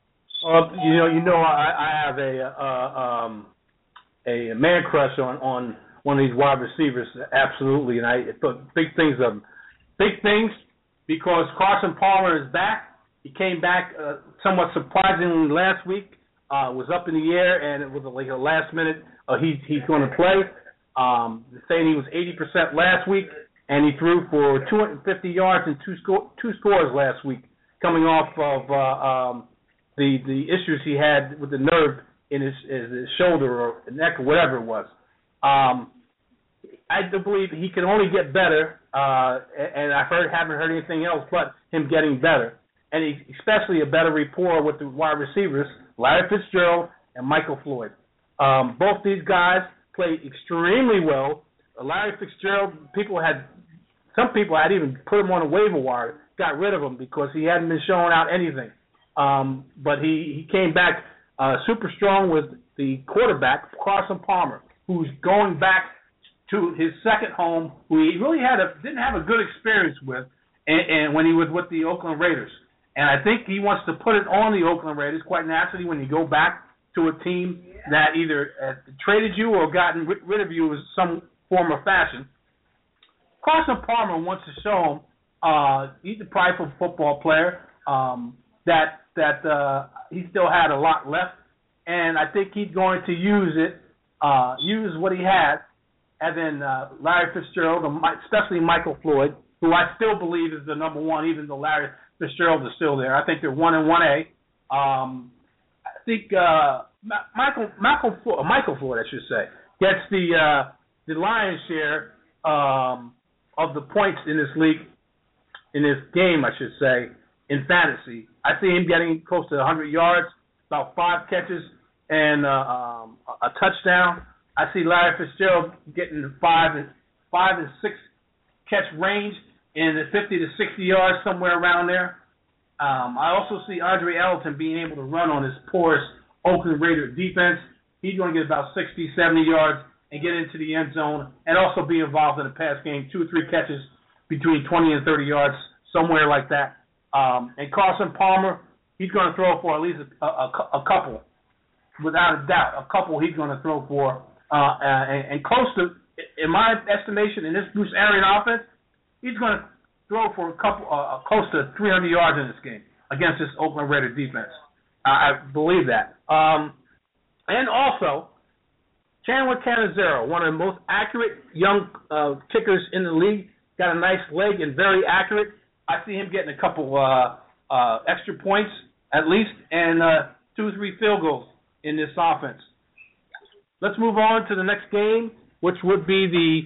I have a man crush on one of these wide receivers, absolutely, and I thought big things because Carson Palmer is back. He came back somewhat surprisingly last week. Was up in the air, and it was like a last minute. He's going to play. Saying he was 80% last week, and he threw for 250 yards and two scores last week, coming off of the issues he had with the nerve in his shoulder or neck or whatever it was. I do believe he can only get better, and haven't heard anything else but him getting better, and especially a better rapport with the wide receivers, Larry Fitzgerald and Michael Floyd. Both these guys played extremely well. Larry Fitzgerald, some people had even put him on a waiver wire, got rid of him because he hadn't been showing out anything. But he came back super strong with the quarterback, Carson Palmer, who's going back to his second home, who he really didn't have a good experience with, and when he was with the Oakland Raiders. And I think he wants to put it on the Oakland Raiders quite naturally when you go back to a team that either traded you or gotten rid of you in some form or fashion. Carson Palmer wants to show him he's a prideful football player, that he still had a lot left, and I think he's going to use what he had, and then Larry Fitzgerald, especially Michael Floyd, who I still believe is the number one, even though Larry Fitzgerald is still there. I think they're 1 and 1A. I think Michael Floyd, I should say, gets the lion's share of the points in this league, in this game, I should say, in fantasy. I see him getting close to 100 yards, about 5 catches, and a touchdown. I see Larry Fitzgerald getting 5 and 6 catch range in the 50 to 60 yards, somewhere around there. I also see Andre Ellington being able to run on his porous Oakland Raider defense. He's going to get about 60, 70 yards and get into the end zone and also be involved in the pass game, 2 or 3 catches between 20 and 30 yards, somewhere like that. And Carson Palmer, he's going to throw for at least a couple, without a doubt. A couple he's going to throw for. And close to, in my estimation, in this Bruce Arians offense, he's going to throw for close to 300 yards in this game against this Oakland Raider defense. I believe that. And also, Chandler Cannizzaro, one of the most accurate young kickers in the league, got a nice leg and very accurate. I see him getting a couple extra points at least and 2 or 3 field goals in this offense. Let's move on to the next game, which would be the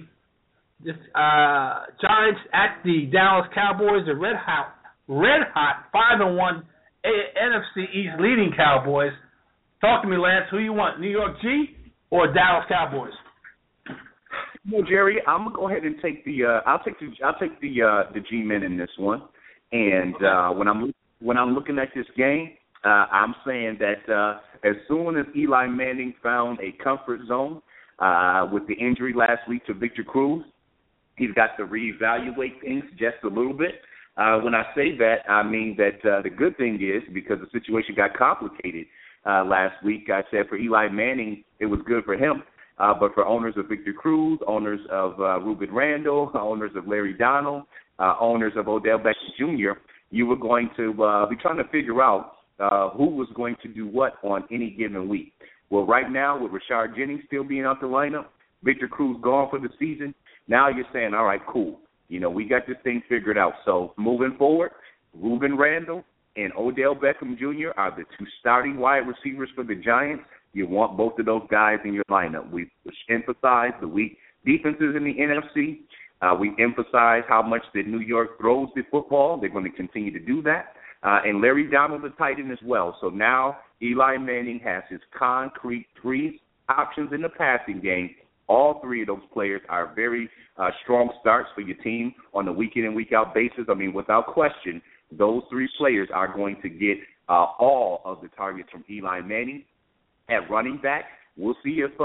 Giants at the Dallas Cowboys, the red hot 5-1 NFC East leading Cowboys. Talk to me, Lance. Who you want, New York G or Dallas Cowboys? Well, Jerry, I'm gonna go ahead and take the I'll take the G-men in this one. And when I'm looking at this game, I'm saying that as soon as Eli Manning found a comfort zone with the injury last week to Victor Cruz, he's got to reevaluate things just a little bit. When I say that, I mean that the good thing is, because the situation got complicated last week, I said for Eli Manning, it was good for him. But for owners of Victor Cruz, owners of Ruben Randall, owners of Larry Donald, owners of Odell Beckham Jr., you were going to be trying to figure out who was going to do what on any given week. Well, right now, with Rashard Jennings still being out the lineup, Victor Cruz gone for the season, now you're saying, all right, cool. We got this thing figured out. So moving forward, Ruben Randall and Odell Beckham Jr. are the two starting wide receivers for the Giants. You want both of those guys in your lineup. We emphasize the weak defenses in the NFC. We emphasize how much that New York throws the football. They're going to continue to do that. And Larry Donald, the tight end as well. So now Eli Manning has his concrete three options in the passing game. All three of those players are very strong starts for your team on a week-in and week-out basis. I mean, without question, those three players are going to get all of the targets from Eli Manning. At running back, we'll see if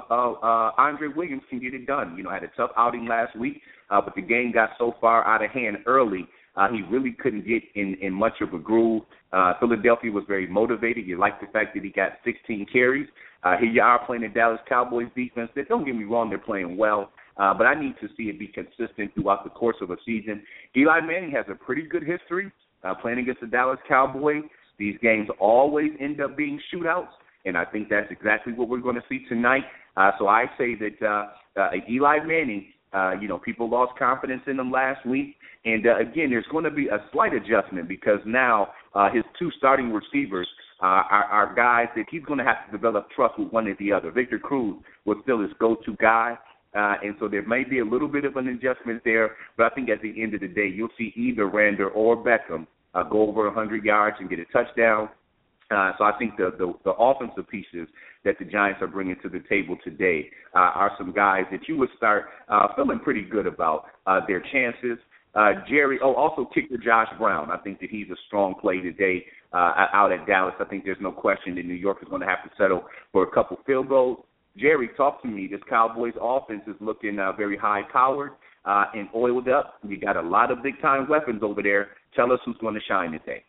Andre Williams can get it done. Had a tough outing last week, but the game got so far out of hand early, he really couldn't get in much of a groove. Philadelphia was very motivated. You like the fact that he got 16 carries. Here you are playing the Dallas Cowboys defense. Don't get me wrong, they're playing well, but I need to see it be consistent throughout the course of a season. Eli Manning has a pretty good history playing against the Dallas Cowboys. These games always end up being shootouts. And I think that's exactly what we're going to see tonight. So I say that Eli Manning, people lost confidence in him last week. And, again, there's going to be a slight adjustment because now his two starting receivers are guys that he's going to have to develop trust with one or the other. Victor Cruz was still his go-to guy. And so there may be a little bit of an adjustment there. But I think at the end of the day, you'll see either Randall or Beckham go over 100 yards and get a touchdown. So I think the offensive pieces that the Giants are bringing to the table today are some guys that you would start feeling pretty good about their chances. Jerry, also kicker Josh Brown. I think that he's a strong play today out at Dallas. I think there's no question that New York is going to have to settle for a couple field goals. Jerry, talk to me. This Cowboys offense is looking very high-powered and oiled up. You got a lot of big-time weapons over there. Tell us who's going to shine today.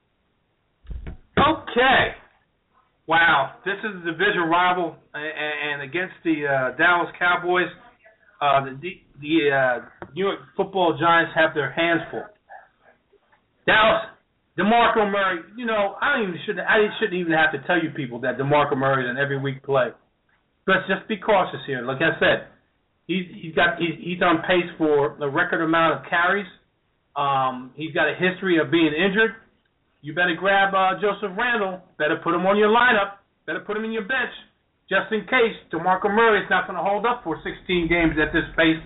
Okay. Wow. This is a division rival, and against the Dallas Cowboys, the New York Football Giants have their hands full. Dallas, DeMarco Murray. I shouldn't even have to tell you people that DeMarco Murray is an every week play. But just be cautious here. Like I said, he's on pace for the record amount of carries. He's got a history of being injured. You better grab Joseph Randall. Better put him on your lineup. Better put him in your bench, just in case DeMarco Murray is not going to hold up for 16 games at this pace.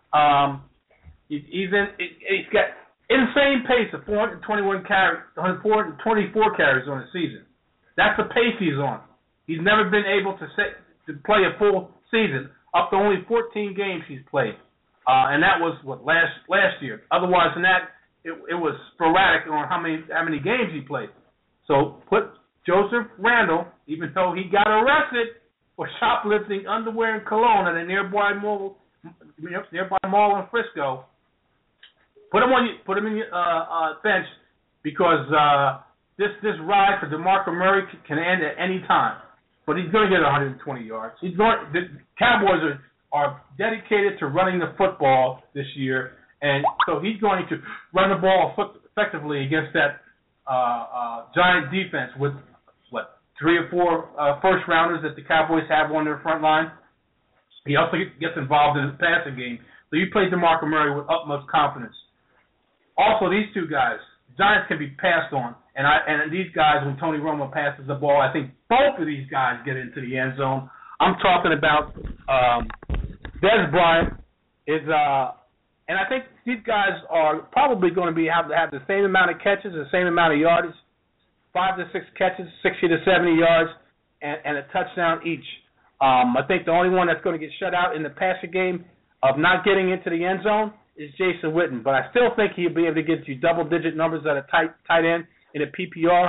He's got insane pace of 424 carries on the season. That's the pace he's on. He's never been able to play a full season, up to only 14 games he's played, and that was last year. Otherwise than that, it was sporadic on how many games he played. So put Joseph Randall, even though he got arrested for shoplifting underwear and cologne at a nearby mall in Frisco, put him in your bench because this ride for DeMarco Murray can end at any time. But he's going to get 120 yards. The Cowboys are dedicated to running the football this year. And so he's going to run the ball effectively against that Giant defense with, 3 or 4 first-rounders that the Cowboys have on their front line. He also gets involved in the passing game. So you play DeMarco Murray with utmost confidence. Also, these two guys, Giants can be passed on. And these guys, when Tony Romo passes the ball, I think both of these guys get into the end zone. I'm talking about Dez Bryant and I think these guys are probably going to have the same amount of catches, the same amount of yardage, 5 to 6 catches, 60 to 70 yards, and a touchdown each. I think the only one that's going to get shut out in the passing game of not getting into the end zone is Jason Witten. But I still think he'll be able to get you double-digit numbers at a tight end in a PPR.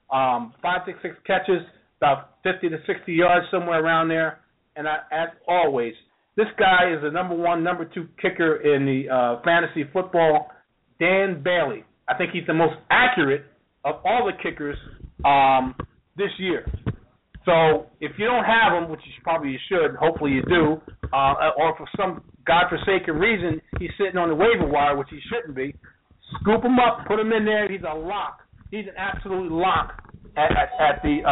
5, 6 catches, about 50 to 60 yards, somewhere around there. And as always, this guy is the number 1, number 2 kicker in the fantasy football, Dan Bailey. I think he's the most accurate of all the kickers this year. So if you don't have him, which you probably should, hopefully you do, or for some godforsaken reason he's sitting on the waiver wire, which he shouldn't be, scoop him up, put him in there. He's a lock. He's an absolute lock at the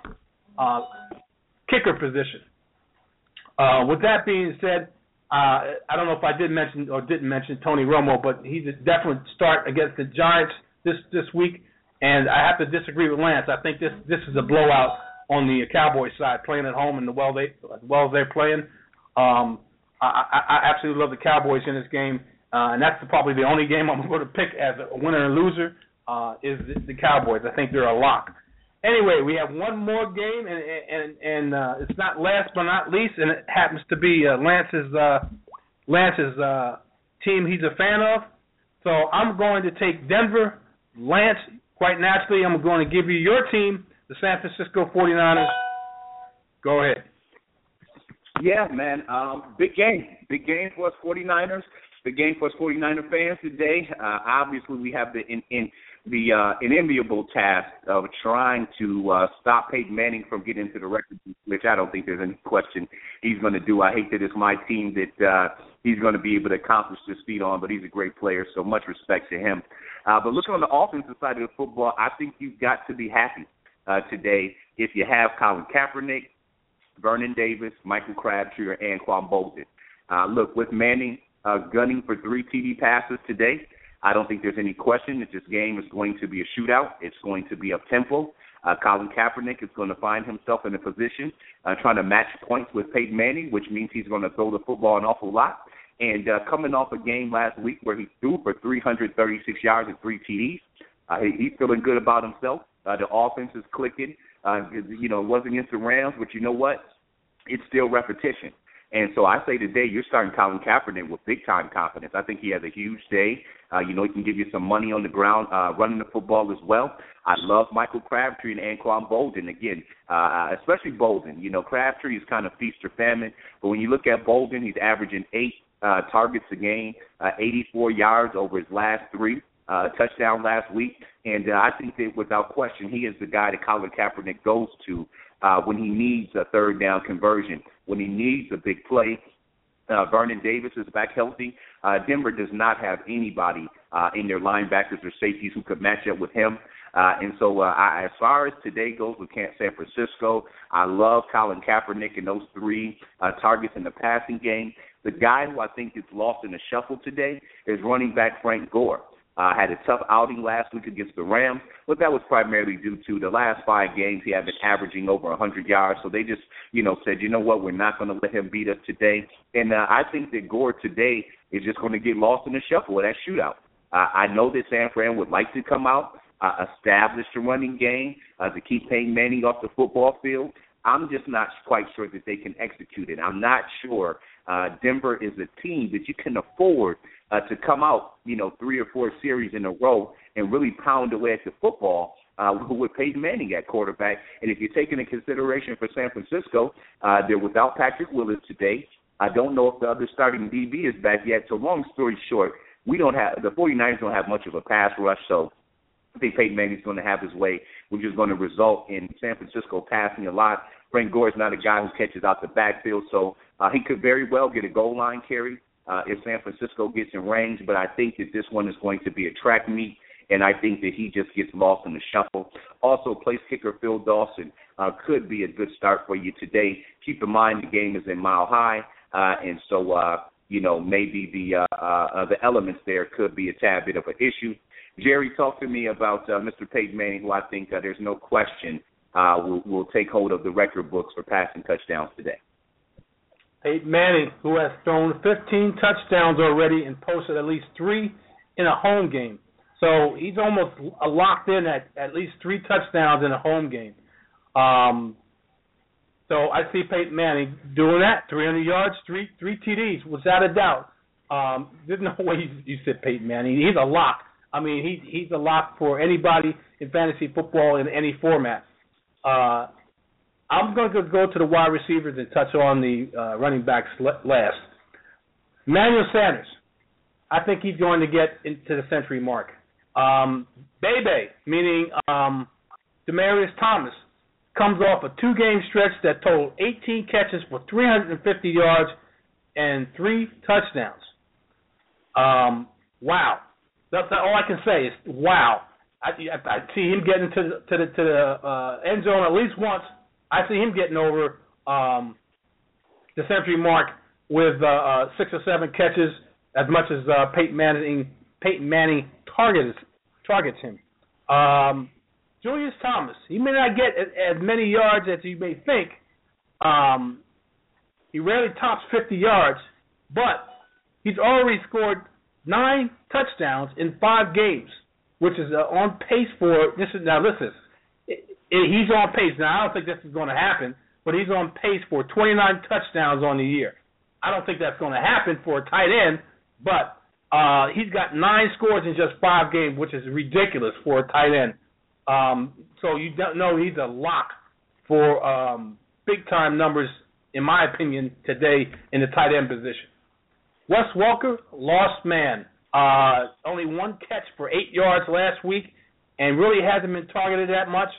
kicker position. With that being said, I don't know if I did mention or didn't mention Tony Romo, but he's a definite start against the Giants this week. And I have to disagree with Lance. I think this is a blowout on the Cowboys side, playing at home and as well as they're playing. I absolutely love the Cowboys in this game, and that's probably the only game I'm going to pick as a winner and loser is the Cowboys. I think they're a lock. Anyway, we have one more game, and it's not last but not least, and it happens to be Lance's team he's a fan of. So I'm going to take Denver. Lance, quite naturally, I'm going to give you your team, the San Francisco 49ers. Go ahead. Yeah, man. Big game for us 49ers. Big game for us 49er fans today. Obviously, we have the enviable task of trying to stop Peyton Manning from getting into the record, which I don't think there's any question he's going to do. I hate that it's my team that he's going to be able to accomplish this feat on, but he's a great player, so much respect to him. But looking on the offensive side of the football, I think you've got to be happy today if you have Colin Kaepernick, Vernon Davis, Michael Crabtree, or Anquan Bolden. Look, with Manning gunning for 3 TD passes today, I don't think there's any question that this game is going to be a shootout. It's going to be up-tempo. Colin Kaepernick is going to find himself in a position trying to match points with Peyton Manning, which means he's going to throw the football an awful lot. And coming off a game last week where he threw for 336 yards and 3 TDs, he's feeling good about himself. The offense is clicking. It wasn't against the Rams, but you know what? It's still repetition. And so I say today you're starting Colin Kaepernick with big-time confidence. I think he has a huge day. He can give you some money on the ground running the football as well. I love Michael Crabtree and Anquan Bolden. Again, especially Bolden. Crabtree is kind of feast or famine. But when you look at Bolden, he's averaging 8 targets a game, 84 yards over his last 3. Touchdown last week. And I think that without question, he is the guy that Colin Kaepernick goes to when he needs a third down conversion, when he needs a big play. Vernon Davis is back healthy. Denver does not have anybody in their linebackers or safeties who could match up with him. And so as far as today goes with San Francisco, I love Colin Kaepernick and those 3 targets in the passing game. The guy who I think is lost in the shuffle today is running back Frank Gore. Had a tough outing last week against the Rams, but that was primarily due to the last 5 games he had been averaging over 100 yards. So they just, said, you know what, we're not going to let him beat us today. And I think that Gore today is just going to get lost in the shuffle of that shootout. I know that San Fran would like to come out, establish the running game, to keep Peyton Manning off the football field. I'm just not quite sure that they can execute it. I'm not sure Denver is a team that you can afford to come out, 3 or 4 series in a row and really pound away at the football with Peyton Manning at quarterback. And if you're taking into consideration for San Francisco, they're without Patrick Willis today. I don't know if the other starting DB is back yet. So long story short, the 49ers don't have much of a pass rush, so I think Peyton Manning's going to have his way, which is going to result in San Francisco passing a lot. Frank Gore is not a guy who catches out the backfield, so he could very well get a goal line carry if San Francisco gets in range, but I think that this one is going to be a track meet, and I think that he just gets lost in the shuffle. Also, place kicker Phil Dawson could be a good start for you today. Keep in mind the game is in Mile High, and so maybe the elements there could be a tad bit of an issue. Jerry, talk to me about Mr. Peyton Manning, who I think there's no question will take hold of the record books for passing touchdowns today. Peyton Manning, who has thrown 15 touchdowns already and posted at least 3 in a home game. So he's almost locked in at least 3 touchdowns in a home game. So I see Peyton Manning doing that, 300 yards, 3 TDs, without a doubt. There's no way you said Peyton Manning. He's a lock. I mean, he's a lock for anybody in fantasy football in any format. I'm going to go to the wide receivers and touch on the running backs last. Emmanuel Sanders, I think he's going to get into the century mark. Bebe, meaning Demaryius Thomas, comes off a 2-game stretch that totaled 18 catches for 350 yards and 3 touchdowns. Wow. That's all I can say is wow. I see him getting to the end zone at least once. I see him getting over the century mark with 6 or 7 catches, as much as Peyton Manning targets him. Julius Thomas, he may not get as many yards as you may think. He rarely tops 50 yards, but he's already scored 9 touchdowns in 5 games, which is on pace for this. Is now listen, he's on pace. Now I don't think this is going to happen, but he's on pace for 29 touchdowns on the year. I don't think that's going to happen for a tight end, but he's got 9 scores in just 5 games, which is ridiculous for a tight end. So you don't know he's a lock for big-time numbers, in my opinion, today in the tight end position. Wes Welker, lost man. Only 1 catch for 8 yards last week and really hasn't been targeted that much.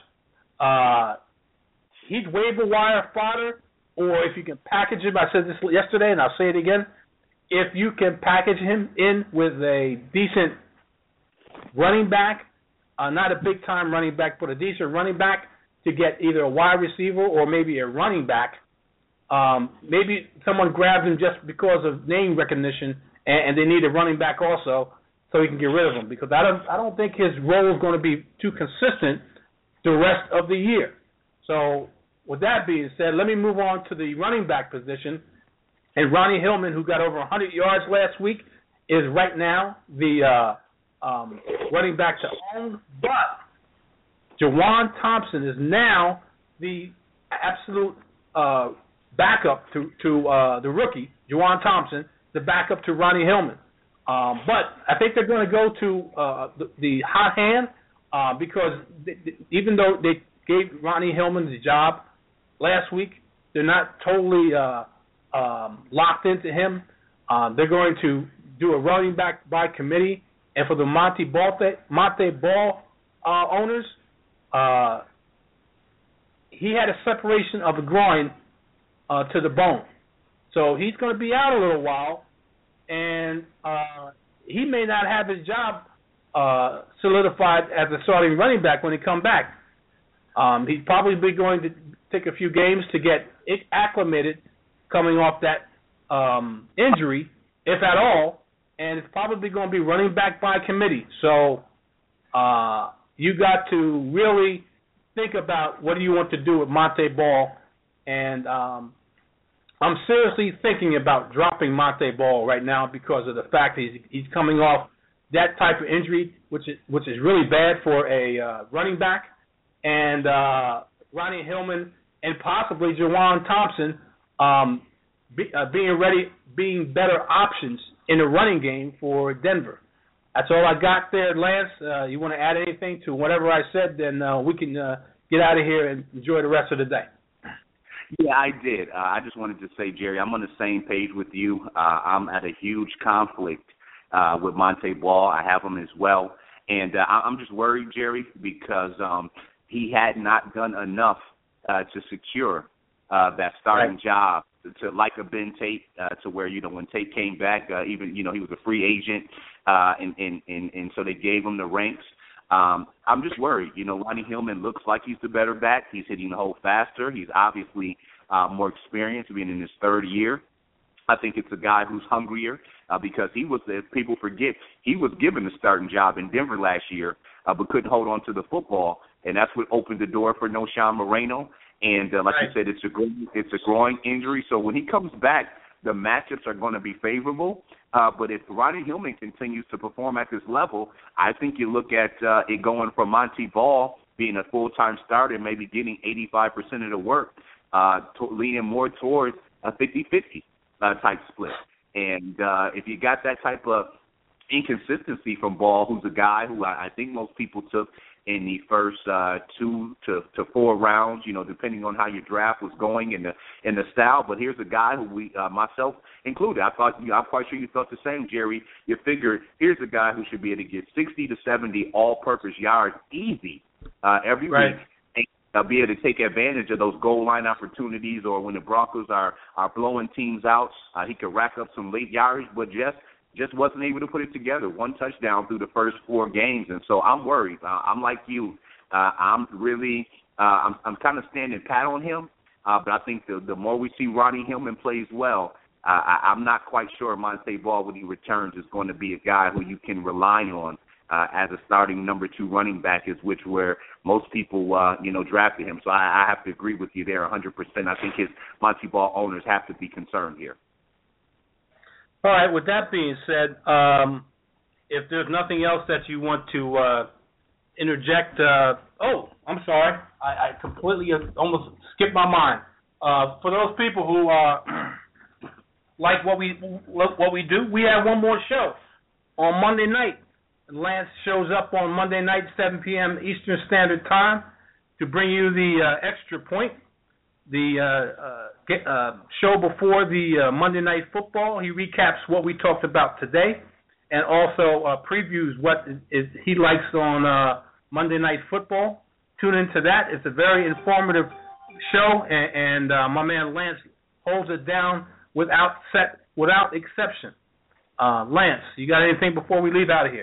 He's waiver wire fodder, or if you can package him, I said this yesterday and I'll say it again, if you can package him in with a decent running back, not a big-time running back, but a decent running back to get either a wide receiver or maybe a running back. Maybe someone grabs him just because of name recognition, and they need a running back also, so he can get rid of him. Because I don't think his role is going to be too consistent the rest of the year. So with that being said, let me move on to the running back position. And Ronnie Hillman, who got over 100 yards last week, is right now the running back to own. But Juwan Thompson is now the absolute backup to the rookie, Juwan Thompson, the backup to Ronnie Hillman. But I think they're going to go to the hot hand because even though they gave Ronnie Hillman the job last week, they're not totally locked into him. They're going to do a running back by committee. And for the Monte Ball owners, he had a separation of the groin to the bone. So he's going to be out a little while, and he may not have his job solidified as a starting running back when he comes back. He's probably going to take a few games to get acclimated coming off that injury, if at all, and it's probably going to be running back by committee. So you got to really think about what do you want to do with Monte Ball, and I'm seriously thinking about dropping Monte Ball right now because of the fact that he's coming off that type of injury, which is really bad for a running back, and Ronnie Hillman and possibly Juwan Thompson being better options in the running game for Denver. That's all I got there, Lance. You want to add anything to whatever I said, then we can get out of here and enjoy the rest of the day. Yeah, I did. I just wanted to say, Jerry, I'm on the same page with you. I'm at a huge conflict with Monte Ball. I have him as well. And I'm just worried, Jerry, because he had not done enough to secure that starting job to like a Ben Tate, to where, when Tate came back, even, he was a free agent, and so they gave him the ranks. I'm just worried. Ronnie Hillman looks like he's the better back. He's hitting the hole faster. He's obviously more experienced, being in his 3rd year. I think it's a guy who's hungrier because he was, if people forget, he was given the starting job in Denver last year, but couldn't hold on to the football, and that's what opened the door for Noshan Moreno. And like you said, it's a groin injury. So when he comes back, the matchups are going to be favorable. But if Ronnie Hillman continues to perform at this level, I think you look at it going from Monte Ball being a full-time starter and maybe getting 85% of the work, leaning more towards a 50-50 type split. And if you got that type of inconsistency from Ball, who's a guy who I think most people took in the first 2 to 4 rounds, depending on how your draft was going and the style. But here's a guy who we, myself included, I'm quite sure you thought the same, Jerry. You figured here's a guy who should be able to get 60 to 70 all-purpose yards easy every week. Be able to take advantage of those goal line opportunities, or when the Broncos are blowing teams out, he could rack up some late yardage, but just wasn't able to put it together. 1 touchdown through the first 4 games, and so I'm worried. I'm like you. I'm kind of standing pat on him, but I think the more we see Ronnie Hillman plays well, I'm not quite sure Montee Ball, when he returns, is going to be a guy who you can rely on as a starting number 2 running back, is where most people, drafted him. So I have to agree with you there 100%. I think his Montee Ball owners have to be concerned here. All right, with that being said, if there's nothing else that you want to interject, I'm sorry. I completely almost skipped my mind. For those people who like what we do, we have one more show on Monday night. Lance shows up on Monday night, 7 p.m. Eastern Standard Time, to bring you the Extra Point, the show before the Monday Night Football. He recaps what we talked about today, and also previews what he likes on Monday Night Football. Tune into that. It's a very informative show, and my man Lance holds it down without exception. Lance, you got anything before we leave out of here?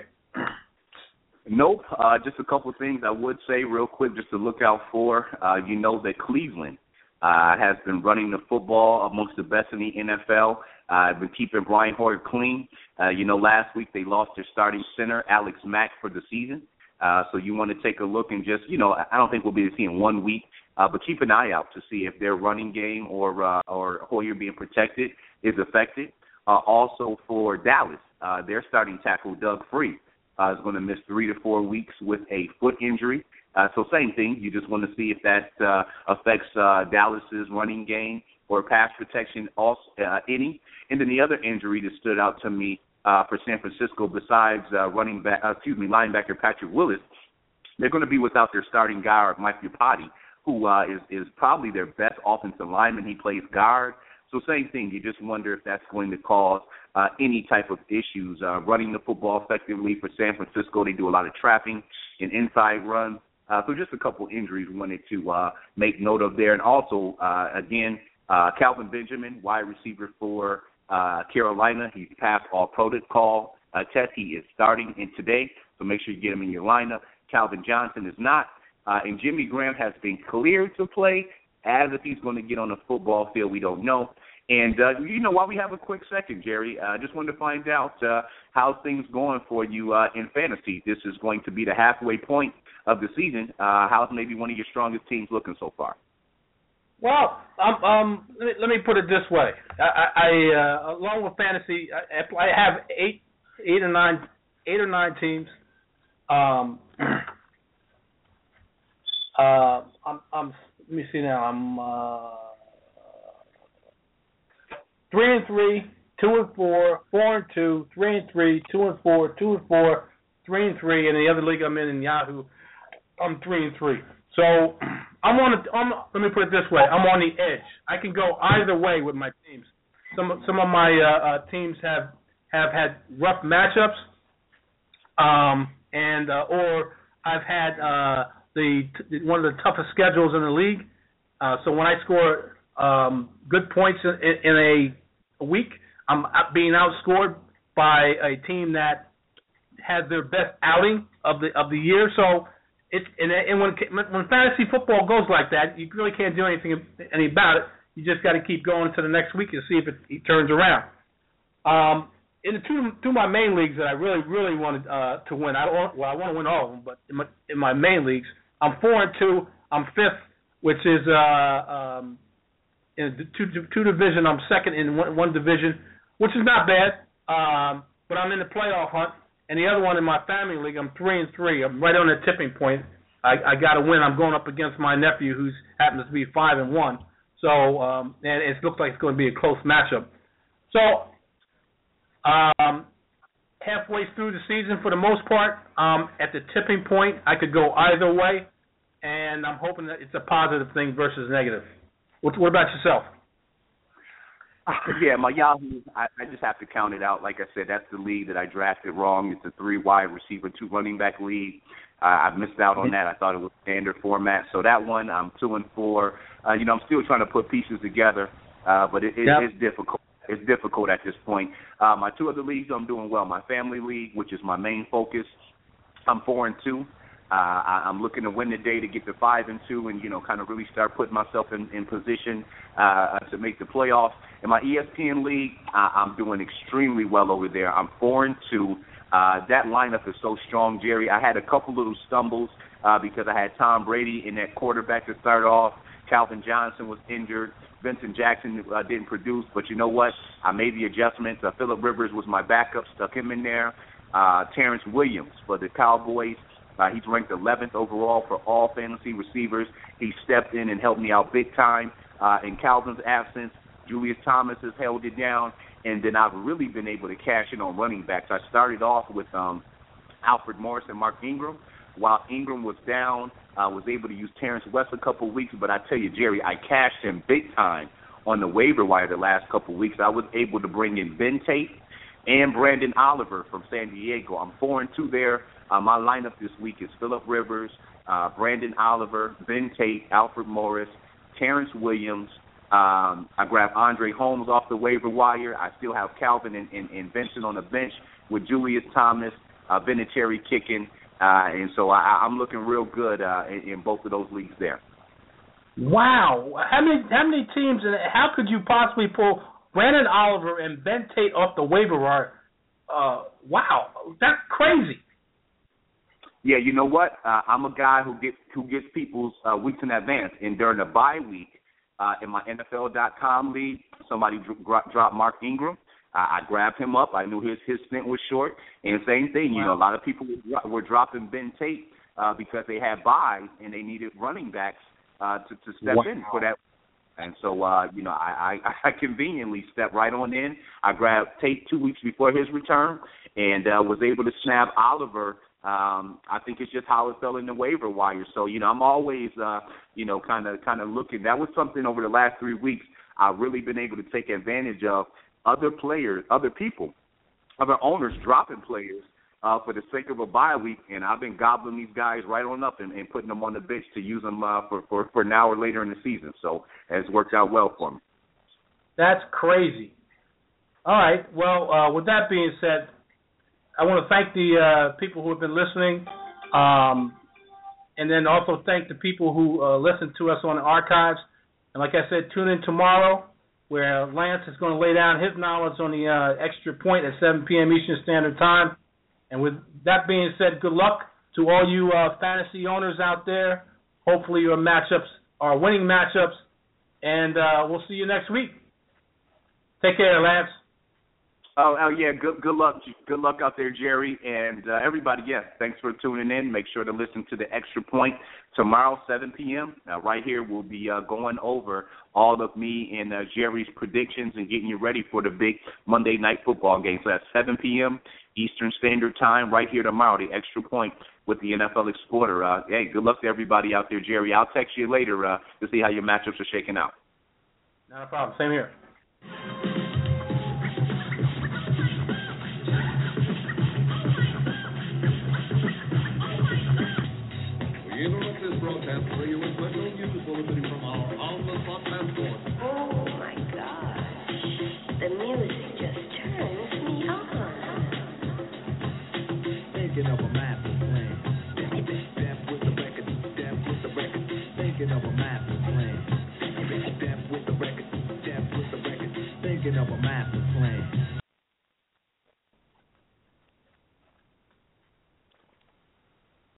Nope. Just a couple of things I would say real quick just to look out for. That Cleveland has been running the football amongst the best in the NFL. Been keeping Brian Hoyer clean. Last week they lost their starting center, Alex Mack, for the season. So you want to take a look and just, I don't think we'll be seeing 1 week, but keep an eye out to see if their running game or Hoyer being protected is affected. Also for Dallas, their starting tackle, Doug Free, is going to miss 3 to 4 weeks with a foot injury. So same thing. You just want to see if that affects Dallas's running game or pass protection also, any. And then the other injury that stood out to me for San Francisco, besides linebacker Patrick Willis, they're going to be without their starting guard, Mike Iupati, who is probably their best offensive lineman. He plays guard. So same thing. You just wonder if that's going to cause any type of issues running the football effectively for San Francisco. They do a lot of trapping and inside runs. So just a couple injuries we wanted to make note of there. And also, again, Calvin Benjamin, wide receiver for Carolina. He's passed all protocol test. He is starting in today, so make sure you get him in your lineup. Calvin Johnson is not. And Jimmy Graham has been cleared to play. As if he's going to get on the football field, we don't know. And, while we have a quick second, Jerry, I just wanted to find out how things going for you in fantasy. This is going to be the halfway point of the season. How's maybe one of your strongest teams looking so far? Well, let me put it this way. I along with fantasy, I have eight or nine teams. Let me see now. I'm 3-3, 2-4, 4-2, 3-3, 2-4, 2-4, 3-3, and the other league I'm in Yahoo, I'm 3-3. So let me put it this way. I'm on the edge. I can go either way with my teams. Some of my teams have had rough matchups, or I've had one of the toughest schedules in the league. So when I score good points in a week, I'm being outscored by a team that has their best outing of the year. So when fantasy football goes like that, you really can't do anything about it. You just got to keep going to the next week and see if it turns around. In the two of my main leagues that I really wanted to win, I want to win all of them, but in my main leagues, I'm 4-2. I'm fifth, which is in two division. I'm second in one division, which is not bad. But I'm in the playoff hunt. And the other one in my family league, I'm 3-3. I'm right on the tipping point. I got to win. I'm going up against my nephew, who happens to be 5-1. So and it looks like it's going to be a close matchup. So halfway through the season for the most part. At the tipping point, I could go either way, and I'm hoping that it's a positive thing versus negative. What about yourself? Yeah, my Yahoo, I just have to count it out. Like I said, that's the league that I drafted wrong. It's a 3 wide receiver, 2 running back league. I missed out on that. I thought it was standard format. So that one, I'm 2-4. I'm still trying to put pieces together, but it's difficult. It's difficult at this point. My 2 other leagues, I'm doing well. My family league, which is my main focus, I'm 4-2. I'm looking to win today to get to 5-2 and, kind of really start putting myself in position to make the playoffs. In my ESPN league, I'm doing extremely well over there. I'm 4-2. That lineup is so strong, Jerry. I had a couple little stumbles because I had Tom Brady in that quarterback to start off. Calvin Johnson was injured. Vincent Jackson didn't produce, but you know what? I made the adjustments. Phillip Rivers was my backup, stuck him in there. Terrence Williams for the Cowboys. He's ranked 11th overall for all fantasy receivers. He stepped in and helped me out big time. In Calvin's absence, Julius Thomas has held it down, and then I've really been able to cash in on running backs. I started off with Alfred Morris and Mark Ingram. While Ingram was down, I was able to use Terrence West a couple of weeks, but I tell you, Jerry, I cashed in big time on the waiver wire the last couple of weeks. I was able to bring in Ben Tate and Brandon Oliver from San Diego. I'm 4-2 there. My lineup this week is Phillip Rivers, Brandon Oliver, Ben Tate, Alfred Morris, Terrence Williams. I grabbed Andre Holmes off the waiver wire. I still have Calvin and Vincent on the bench with Julius Thomas, Vinatieri kicking. And so I'm looking real good in both of those leagues there. Wow. How many teams, and how could you possibly pull Brandon Oliver and Ben Tate off the waiver wire? Wow. That's crazy. Yeah, you know what? I'm a guy who gets people's weeks in advance. And during the bye week in my NFL.com league, somebody dropped Mark Ingram. I grabbed him up. I knew his stint was short. And same thing, a lot of people were dropping Ben Tate because they had buys and they needed running backs to step in for that. And so, I conveniently stepped right on in. I grabbed Tate 2 weeks before his return and was able to snap Oliver. I think it's just how it fell in the waiver wire. So, I'm always, kind of looking. That was something over the last 3 weeks I've really been able to take advantage of. Other players, other people, other owners dropping players for the sake of a bye week, and I've been gobbling these guys right on up and putting them on the bench to use them for now or later in the season. So it's worked out well for me. That's crazy. All right. Well, with that being said, I want to thank the people who have been listening, and then also thank the people who listen to us on the archives. And like I said, tune in tomorrow, where Lance is going to lay down his knowledge on the extra point at 7 p.m. Eastern Standard Time. And with that being said, good luck to all you fantasy owners out there. Hopefully your matchups are winning matchups, and we'll see you next week. Take care, Lance. Oh yeah, good luck. Good luck out there, Jerry, and everybody. Yeah, thanks for tuning in. Make sure to listen to the Extra Point tomorrow, 7 p.m. Right here, we'll be going over all of me and Jerry's predictions and getting you ready for the big Monday Night Football game. So that's 7 p.m. Eastern Standard Time, right here tomorrow. The Extra Point with the NFL Explorer. Hey, good luck to everybody out there, Jerry. I'll text you later to see how your matchups are shaking out. Not a problem. Same here. We interrupt this broadcast for you with special news bulletin from our on-the-spot passport. Oh my gosh, the music just turns me on. Thinking of a master plan. Step with the record, step with the record. Thinking of a master plan. Step with the record, step with the record. Thinking of a master plan.